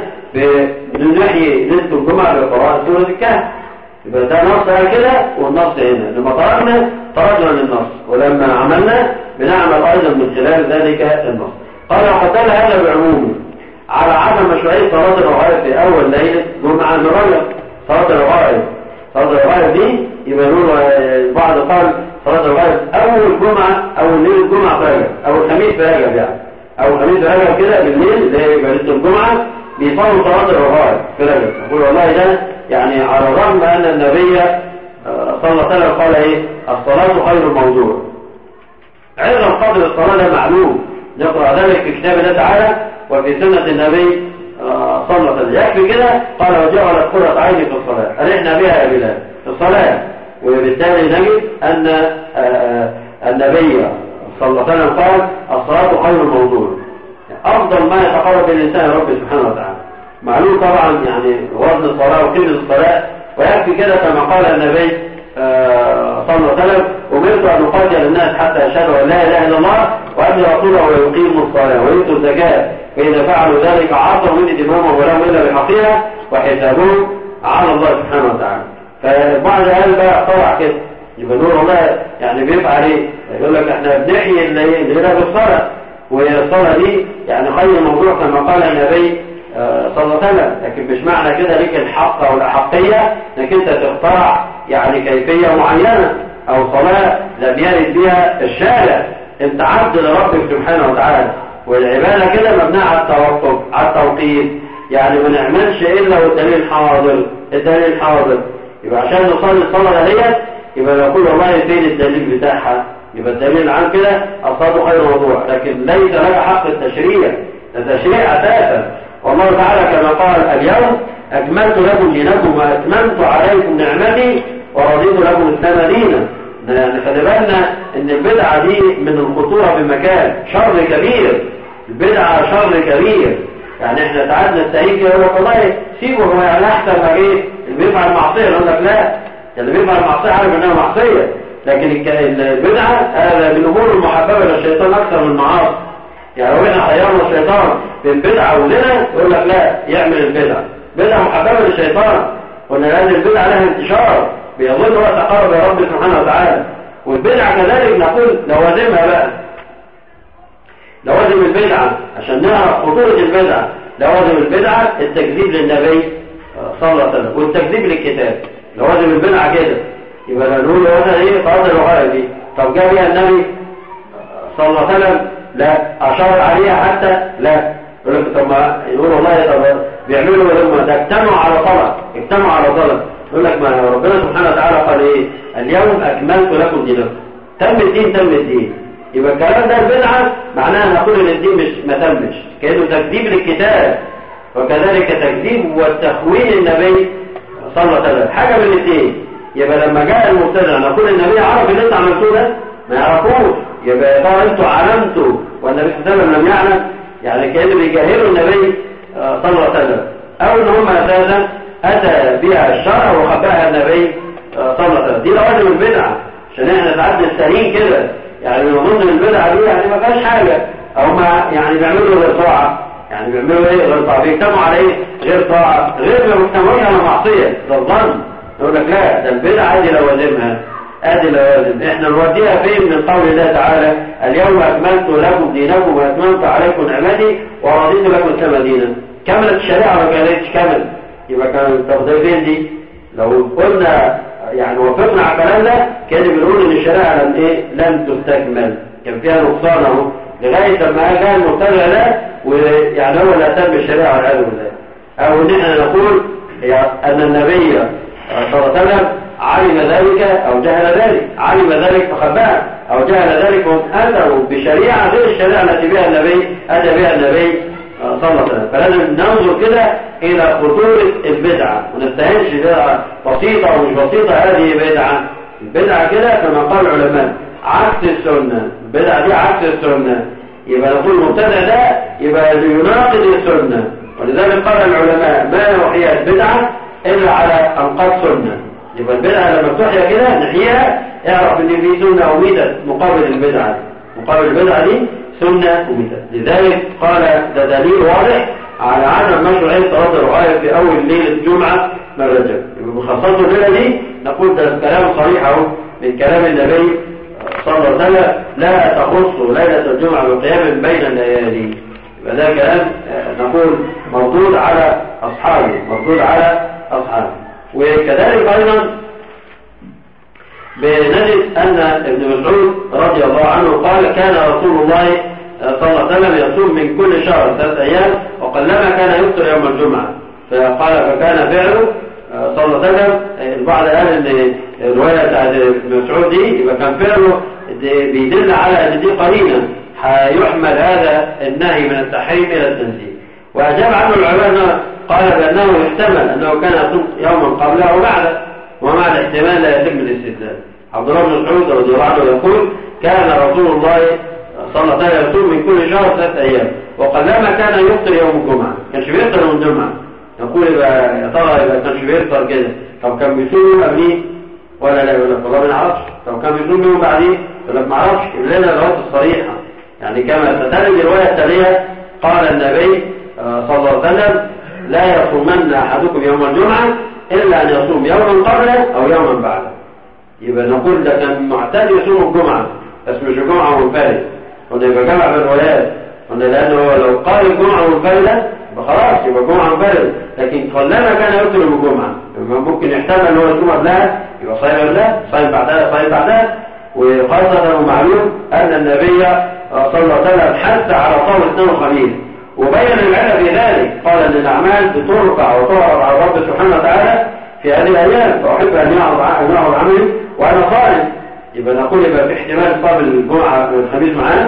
بنحيي ليلة الجمعة بقراءة سورة الكهف، يبقى ده نص كده والنص هنا، لما طرقنا طرقنا للنص، ولما عملنا بنعمل أيضا من خلال ذلك النص. قال وقتل هذا بعمومه على عدم مشروعية صلاة الرغائب في أول ليلة جمعة من رجب، صلاة الرغائب صلاة الرغائب دي يبقى نقول البعض قال صلاة الرغائب أول جمعة أو ليلة جمعة في رجب أو الخميس في رجب، يعني أو الخميس في رجب كده بالليل زي ليلة الجمعة بيصلوا صلاة الرغائب في رجب. نقول والله ده يعني على الرغم أن النبي صلى الله عليه وسلم قال إيه الصلاة خير الموضوع، عظم قدر الصلاة ده معلوم، نقرأ ذلك في كتاب الله تعالى وفي سنة النبي صلى الله عليه وسلم. يكفي كده قال وجعلت قرة عيني في الصلاة، أرحنا بها يا بلال في الصلاة، وبالتالي نجد أن النبي صلى الله عليه وسلم قال الصلاة خير موضوع، أفضل ما يتقرب الإنسان رب سبحانه وتعالى. معلوم طبعا يعني وزن الصلاة وقيمة الصلاة، ويكفي كده كما قال النبي صلى الله عليه وسلم أمرت أن أقاتل الناس حتى يشهدوا أن لا إله إلا الله وأني رسوله ويقيموا الصلاة ويؤتوا الزكاة، فإذا فعلوا ذلك عصوا مني دماءهم ولهم إلا بحقها وحسابهم على الله سبحانه وتعالى. فبعد هذا بقى طلع كده يبقى نور الله يعني بيفعل ايه؟ يقول لك احنا بنحيي الليل بالصلاة، والصلاة دي يعني خير موضوع كما قال النبي صلى الله عليه وسلم. لكن مش معنى كده ليك الحق او الأحقية انك انت تخترع يعني كيفية معينة او صلاة لم يرد بها الشارع. انت عبد لربك سبحانه وتعالى، والعبادة كده مبنية على التوقف على التوقيت، يعني ما نعملش الا والدليل حاضر. الدليل حاضر يبقى عشان نصلي الصلاة ديت يبقى نقول والله فين الدليل بتاعها، يبقى الدليل عن كده الصلاة خير موضوع. لكن ليس لك حق التشريع، ده تشريع اساسا. والله تعالى كما قال اليوم اكملت لكم دينكم واتممت عليكم نعمتي ورضيت لكم الاسلام دينا. يعني خلي بالنا ان البدعه دي من الخطوره بمكان، شر كبير. البدعه شر كبير. يعني احنا ساعات نستهين كده يقول لك والله سيبه هو يعني احسن ما ايه اللي بيفعل معصيه، يقول لك لا اللي بيفعل معصيه عارف انها معصيه. لكن البدعه هذا من الامور المحببه للشيطان اكثر من المعاصي. يعني لو احنا خيرنا الشيطان بين بدعه وزنا يقول لك لا يعمل البدعه، بدعه محببه للشيطان، وان هذه البدعه لها انتشار بيظن هو تقرب يا رب سبحانه وتعالى. والبدعه كذلك نقول لوازمها بقى، لوازم البدعه عشان نعرف خطوره البدعه. لوازم البدعه التكذيب للنبي صلى الله عليه وسلم والتكذيب للكتاب. لوازم البدعه كده يبقى نقول مثلا ايه قاعده الوقايه دي، طب جاء بها النبي صلى الله عليه وسلم لا اشار عليها حتى لا، يقول لك طب ما يقول والله طب بيعملوا لما ده اجتمعوا على صلاه اجتمعوا على صلاه، يقول لك ما ربنا سبحانه وتعالى قال ايه اليوم اكملت لكم دينكم، تم الدين تم الدين. يبقى الكلام ده البدعه معناها نقول ان الدين مش ما تمش، كانه تكذيب للكتاب، وكذلك تكذيب والتخوين النبي صلى الله عليه وسلم، حاجه من الاثنين. يبقى لما جاء المبتدع نقول النبي عرف اللي انتوا عملتوه ده؟ ما يعرفوش. يبقى طبعا انتوا علمتوا والنبي صلى الله عليه وسلم لم يعلم، يعني كانوا بيجاهروا النبي صلى الله عليه وسلم، او ان هم اساسا اتى بها الشرع وخباها النبي صلى الله عليه وسلم. دي لوازم البدعه عشان احنا نتعدى السليم كده، يعني من ضمن البدعه دي يعني ما فيهاش حاجه، او ما يعني بيعملوا غير طاعه، يعني بيعملوا ايه غير طاعه، بيجتمعوا على ايه غير طاعه، غير مجتمعين على معصيه، ده الظن. يقول لك لا ده البدعه دي لوازمها، ادي لوازم. احنا نوديها فين؟ من قول الله تعالى اليوم اكملت لكم دينكم واتممت عليكم نعمتي ورضيت لكم الاسلام دينا. كملت الشريعه ما كانتش كامل، يبقى كان التفضيل فين دي؟ لو قلنا يعني وافقنا على الكلام ده كان بنقول ان الشريعه لم ايه لم تستكمل، كان فيها نقصان اهو لغايه لما جاء المبتدع ده ويعني هو اللي اتم الشريعه والعياذ بالله. او ان احنا نقول ان النبي صلى الله عليه وسلم علم ذلك او جهل ذلك، علم ذلك فخباه او جهل ذلك وهم اتوا بشريعه غير الشريعه التي بها النبي اتى بها النبي صلى الله عليه وسلم. فلازم ننظر كده الى خطوره البدعه، ونستهنش بدعه بسيطه او مش بسيطه، هذه بدعه. البدعه كده كما قال العلماء عكس السنه، البدعه دي عكس السنه. يبقى نقول المبتدع ده يبقى يناقض السنه، ولذلك قال العلماء ما وحيت بدعه الا على انقاض سنه. يبقى البدعه لما تحيا كده نحيها اعرف ان في سنه اميدت مقابل البدعه، مقابل البدعه دي سنه اميدت. لذلك قال ده دليل واضح على عدم مشروعيه صلاه الرعايه في اول ليله الجمعه من رجب. يبقى بخاصه الليله دي نقول ده كلام صريح اهو من كلام النبي صلى الله عليه وسلم لا تخص ليله الجمعه بقيام بين الليالي. يبقى ده كلام نقول مردود على اصحابه، مردود على اصحابه. وكذلك ايضا بنجد ان ابن مسعود رضي الله عنه قال كان رسول الله صلى الله عليه وسلم يصوم من كل شهر ثلاث ايام وقلما كان يفطر يوم الجمعه. فقال فكان فعله صلى الله عليه وسلم. البعض قال ان الروايه بتاعت ابن مسعود دي يبقى كان فعله بيدل على ان دي قرينه هيحمل هذا النهي من التحريم الى التنزيه. واجاب عنه العلماء قال بانه يحتمل انه كان يصوم يوما قبله وبعده، ومع الاحتمال لا يتم الاستدلال. عبد الله بن مسعود رضي الله عنه يقول كان رسول الله صلى الله عليه وسلم يصوم من كل شهر ثلاث ايام وقلما كان يفطر يوم الجمعه، كانش بيفطر يوم الجمعه. يقول يبقى يا ترى يبقى كانش بيفطر كده، طب كان بيصوم قبليه ولا لا؟ يقول لك والله ما نعرفش. طب كان بيصوم يوم بعديه؟ يقول لك ما اعرفش. لنا الروايات الصريحه يعني كما تترجم الروايه التاليه قال النبي صلى الله عليه وسلم لا يصومن احدكم يوم الجمعه الا ان يصوم يوما قبله او يوما بعده. يبقى نقول ده كان معتاد يصوم الجمعه بس مش الجمعه منفرد، قلنا يبقى جمع بالروايات، قلنا لانه لو قال الجمعه منفرده يبقى خلاص يبقى الجمعه منفرده، لكن قلما كان يفطر الجمعه يبقى ممكن يحتمل ان هو يصوم قبلها يبقى صايم قبلها، صايم بعدها، صايم بعدها. وخاصه معلوم ان النبي صلى الله عليه وسلم حث على صوم الاثنين والخميس وبين العلة في ذلك، قال ان الاعمال بترفع وتعرض على رب سبحانه وتعالى في هذه الايام، فاحب ان يعرض عملي وانا صائم. يبقى نقول يبقى في احتمال صوم الجمعه والخميس معانا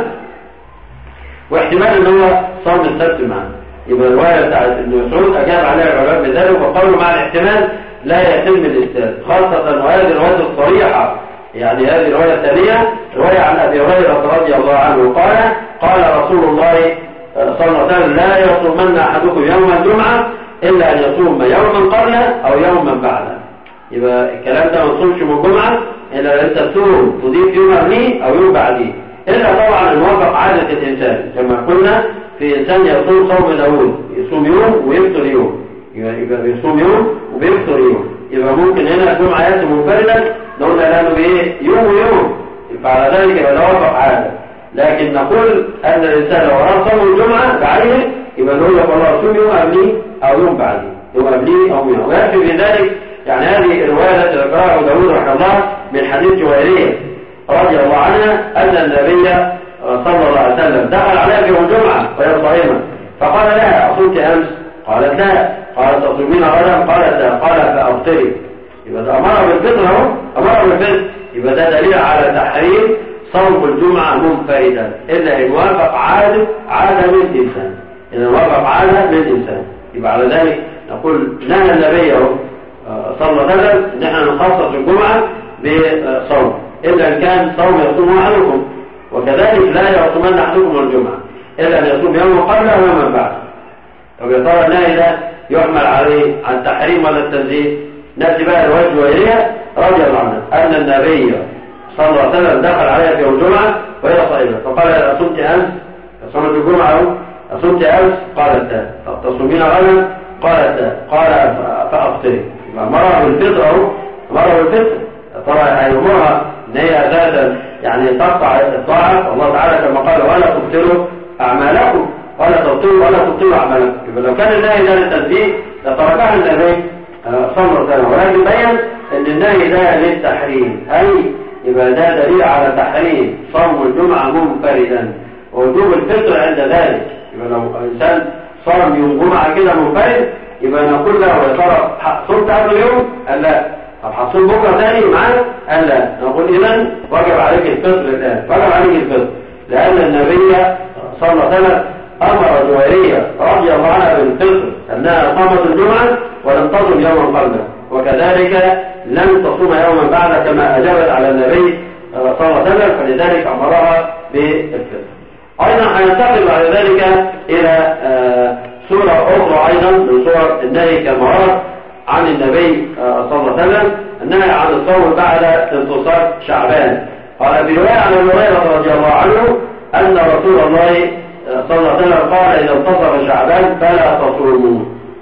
واحتمال ان هو صوم السبت معانا. يبقى الروايه بتاعت ابن مسعود اجاب عليها العلماء بذلك وقالوا مع الاحتمال لا يتم الاستدلال، خاصه وهذه الروايه الصريحه. يعني هذه الروايه الثانيه روايه عن ابي هريره رضي الله عنه قال قال رسول الله صلى الله عليه وسلم لا يصومن احدكم يوم الجمعه الا ان يصوم يوما قبله او يوما بعده. يبقى الكلام ده ما تصومش من الجمعه الا انت تصوم تضيف يوم قبليه او يوم بعديه، الا طبعا ان وافق عاده الانسان كما قلنا في انسان يصوم صوم داوود، يصوم يوم ويفطر يوم، يبقى بيصوم يوم وبيفطر يوم. يبقى ممكن هنا الجمعه ياتي منفردا نقول لانه بايه يوم ويوم، فعلى ذلك يبقى ده وافق عاده. لكن نقول ان الانسان لو اراد صوم الجمعه بعينه يبقى نقول له والله صوم يوم قبليه او يوم بعديه، يوم قبليه او يوم. ويكفي في ذلك يعني هذه الروايه التي ذكرها داوود رحمه الله من حديث جويريه رضي الله عنها ان النبي صلى الله عليه وسلم دخل عليها في يوم الجمعه وهي صائمه فقال لها اصمت امس؟ قالت لا. قالت تصومين غدا؟ قالت لا. قال فافطري. يبقى ده امرها بالفطر اهو، امرها بالفطر. يبقى ده دليل على تحريم صوم الجمعه منفردا الا ان وافق عاده عاده من الانسان، ان وافق عاده من الانسان. يبقى على ذلك نقول نهى النبي صلى الله عليه وسلم ان احنا نخصص الجمعه بصوم الا ان كان صوم يصوم احدكم، وكذلك لا يصومن احدكم الجمعه الا ان يصوم يوما قبله ويوما بعده. طب يا ترى النهي ده يحمل عليه عن تحريم ولا التنزيه؟ نفس بقى روايه جويريه رضي الله عنها ان النبي صلى الله عليه وسلم دخل عليها في يوم الجمعه وهي صائمه فقال اصمت امس؟ صمت الجمعه اصمت امس؟ قالت لا. طب تصومين غدا؟ قالت لا. قال فافطري. امرها بالفطر اهو، امرها بالفطر. ترى هيامرها ان هي اساسا يعني تقطع الطاعه، والله تعالى كما قال ولا تبطلوا اعمالكم ولا تبطلوا ولا تبطلوا اعمالكم. يبقى لو كان النهي ده للتنزيه لتركها النبي صلى الله عليه وسلم، ولكن بين ان النهي ده للتحريم، اي يبقى ده دليل على تحريم صوم الجمعه منفردا ووجوب الفطر عند ذلك. يبقى لو انسان صام يوم جمعه كده منفرد يبقى نقول له يا ترى صمت قبل اليوم؟ قال لا. طب هتصوم بكره ثاني معاه؟ قال لا. نقول اذا وجب عليك الفطر الان، وجب عليك الفطر لان النبي صلى الله عليه وسلم امر جويريه رضي الله عنها بالفطر انها صامت الجمعه ولم تصم يوما قبله، وكذلك لم تصوم يوما بعد كما اجابت على النبي صلى الله عليه وسلم، فلذلك امرها بالفطر. ايضا هينتقل بعد ذلك الى سورة أخرى أيضا من سور النهي كما ورد عن النبي صلى الله عليه وسلم النهي عن الصوم بعد انتصار شعبان. قال في رواية عن أبي هريرة رضي الله عنه أن رسول الله صلى الله عليه وسلم قال إذا انتصر شعبان فلا تصوموا.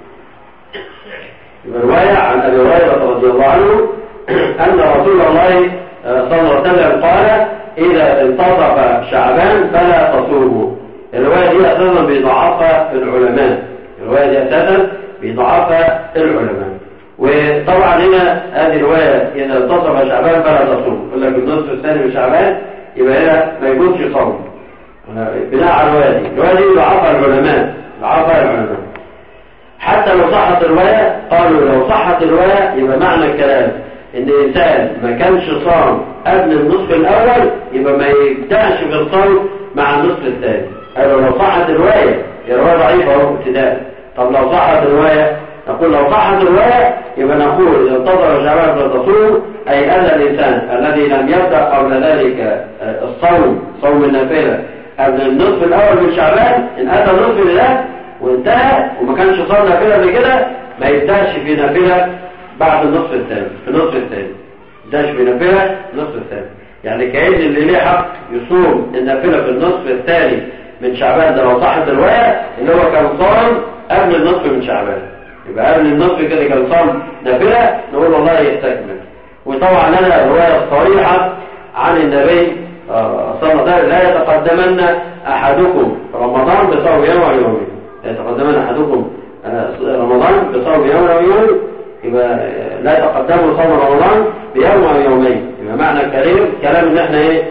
في رواية عن أبي هريرة رضي الله عنه أن رسول الله صلى الله عليه وسلم قال إذا انتصف شعبان فلا تصوموا. الرواية دي أساسا بيضعفها العلماء، الرواية دي أساسا بيضعفها العلماء. وطبعا هنا هذه الرواية إذا انتصف شعبان فلا تصوم، يقول لك النصف الثاني من شعبان يبقى هنا ما يجوزش صوم بناء على الرواية دي. الرواية دي ضعفها العلماء، ضعفها العلماء. حتى لو صحت الرواية قالوا لو صحت الرواية يبقى معنى الكلام إن الإنسان ما كانش صام قبل النصف الأول يبقى ما يبدأش في الصوم مع النصف الثاني. قالوا لو صحت الرواية الرواية ضعيفة اهو ابتداء. طب لو صحت الرواية نقول لو صحت الرواية يبقى نقول إذا انتظر شعبان فتصوم، أي أن الإنسان الذي لم يبدأ قبل ذلك الصوم صوم النافلة قبل النصف الأول من شعبان، إن أتى النصف ده وانتهى وما كانش صار نافلة قبل كده ما يبدأش في نافلة بعد النصف الثاني. في النصف الثاني يبدأش في نافلة النصف الثاني، يعني كأن اللي ليه حق يصوم النافلة في النصف الثاني من شعبان ده لو صحت الرواية اللي هو كان صام قبل النصف من شعبان، يبقى قبل النصف كده كان صام نافلة نقول والله يستكمل. وطبعا لنا الرواية الصريحة عن النبي صلى الله عليه وسلم لا يتقدمن أحدكم رمضان بصوم يوم أو يومين، لا يتقدمن أحدكم رمضان بصوم يوم أو يومين، يبقى لا يتقدموا صوم رمضان بيوم أو يومين. يبقى معنى الكلام كلام ان احنا ايه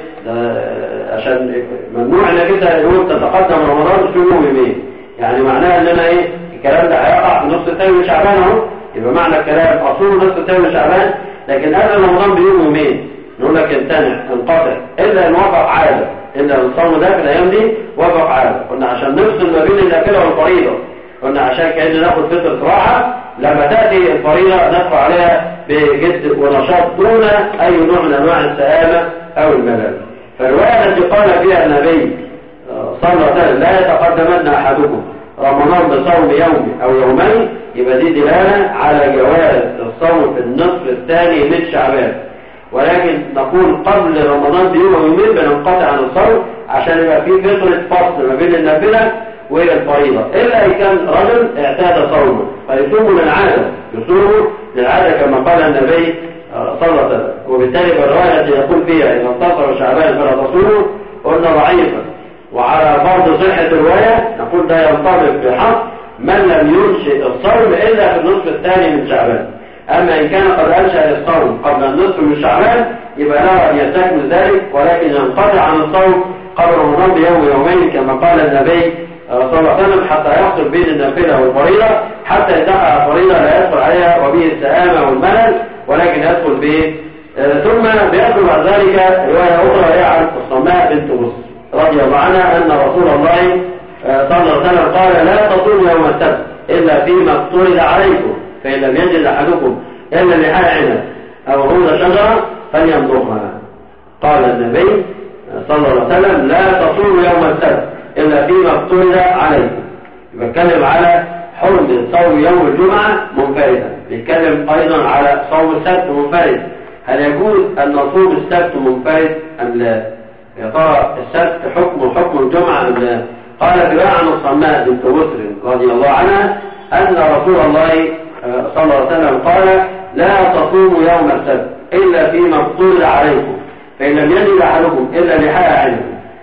عشان ممنوع انك انت يوم تتقدم رمضان في يوم يومين، يعني معناها ان انا ايه الكلام ده هيقع في نص الثاني من شعبان اهو، يبقى معنى الكلام اصول نص الثاني من شعبان لكن قبل رمضان بيوم يومين نقول لك امتنع انقطع الا ان وقف عاده، الا ان الصوم ده في الايام دي وقف عاده. قلنا عشان نفصل ما بين النافله والفريضه، قلنا عشان كأن ناخد فتره راحه لما تاتي الفريضه ندفع عليها بجد ونشاط دون اي نوع من انواع السآمه او الملل. فالروايه التي قال فيها النبي صلى الله عليه وسلم لا يتقدمن احدكم رمضان بصوم يوم او يومين، يبقى دي دلاله على جواز الصوم في النصف الثاني من شعبان، ولكن نقول قبل رمضان بيوم او يومين بننقطع عن الصوم عشان يبقى في فتره فصل ما بين النافله والفريضه، الا ان كان رجل اعتاد صومه فيصوم للعاده، يصوم للعاده كما قال النبي صلى الله عليه وسلم. وبالتالي بالروايه التي يقول فيها اذا انتصر شعبان فلا تصوموا قلنا ضعيفه، وعلى فرض صحه الروايه نقول ده ينطبق بحق من لم ينشئ الصوم الا في النصف الثاني من شعبان. اما ان كان قد انشا الصوم قبل النصف من شعبان يبقى له ان يستكمل ذلك، ولكن ينقطع عن الصوم قبل رمضان بيوم يومين كما قال النبي صلى الله عليه وسلم حتى يفصل بين النافله والفريضه، حتى يدخل الفريضه لا يدخل عليها وبه السآمه والملل، ولكن يدخل به آه ثم بيدخل بعد ذلك روايه اخرى هي عن الصماء بنت بصر رضي الله عنها ان رسول الله آه صلى الله عليه وسلم قال لا تصوموا يوم السبت الا فيما افترض عليكم، فان لم يجد احدكم الا لحاء عنب او عود شجره فليمضغها. قال النبي صلى الله عليه وسلم لا تصوموا يوم السبت إلا فيما افترض عليكم. بيتكلم على حرمة صوم يوم الجمعة منفردا، بيتكلم أيضا على صوم السبت منفرد. هل يجوز أن نصوم السبت منفرد أم لا؟ يا ترى السبت حكم حكم الجمعة أم لا؟ قال بقى عن الصماء بنت بصر رضي الله عنها أن رسول الله صلى الله عليه وسلم قال لا تصوموا يوم السبت إلا فيما افترض عليكم، فإن لم يجد أحدكم إلا لحاء عنب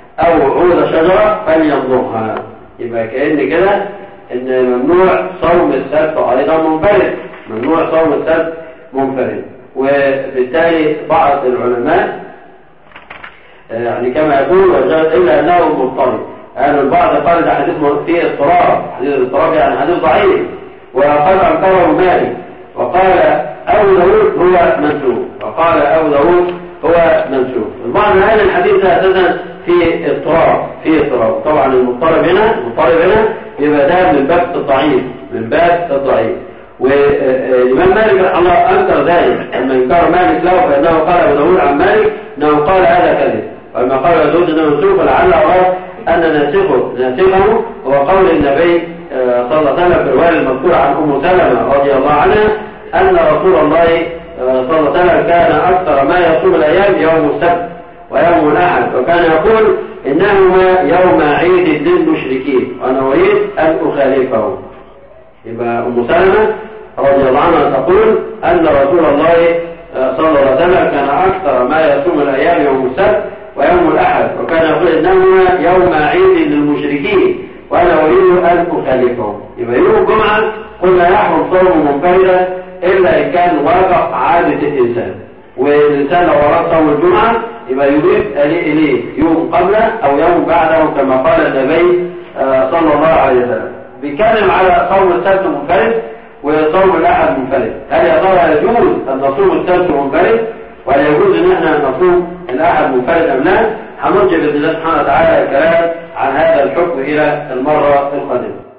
أو عود شجرة فليمضغها. يبقى كأن كده إن ممنوع صوم السبت أيضا منفرد، ممنوع صوم السبت منفرد. وبالتالي بعض العلماء يعني كما يقول إلا أنه مضطرب، يعني البعض قال ده حديث فيه اضطراب، حديث الاضطراب يعني حديث ضعيف، وقال أنكره مالك وقال أبو داود هو منسوخ، وقال أبو داود هو منسوخ. البعض من أهل الحديث أساسا في اضطراب، في اضطراب. طبعا المضطرب هنا المضطرب هنا يبقى ده من باب الضعيف، من باب الضعيف. والإمام مالك رحمه الله أنكر ذلك، أما إنكار مالك له فإنه قال أبو داود عن مالك أنه قال هذا كذب، وأما قال أبو داود أنه منسوخ فلعل أراد أن ناسخه ناسخه هو قول النبي صلى الله عليه وسلم في الرواية المذكورة عن أم سلمة رضي الله عنها أن رسول الله صلى الله عليه وسلم كان أكثر ما يصوم الأيام يوم السبت ويوم الأحد، وكان يقول إنهما يوم عيد للمشركين وأنا أريد أن أخالفه. يبقى أم سلمة رضي الله عنها تقول أن رسول الله صلى الله عليه وسلم كان أكثر ما يصوم الأيام يوم السبت ويوم الأحد، وكان يقول إنهما يوم عيد للمشركين وأنا أريد أن أخالفه. يبقى يوم الجمعة قلنا يحرم صومه منفردا إلا إن كان وافق عادة الإنسان، والإنسان لو أراد صوم الجمعة يبقى يضيف إليه يوم قبله أو يوم بعده كما قال النبي صلى الله عليه وسلم. بيتكلم على صوم السبت منفرد وصوم الأحد منفرد. هل يا ترى يجوز أن نصوم السبت منفرد ولا يجوز أن احنا نصوم الأحد منفرد أم لا؟ هنرجع بإذن الله سبحانه وتعالى الكلام عن هذا الحكم إلى المرة القادمة.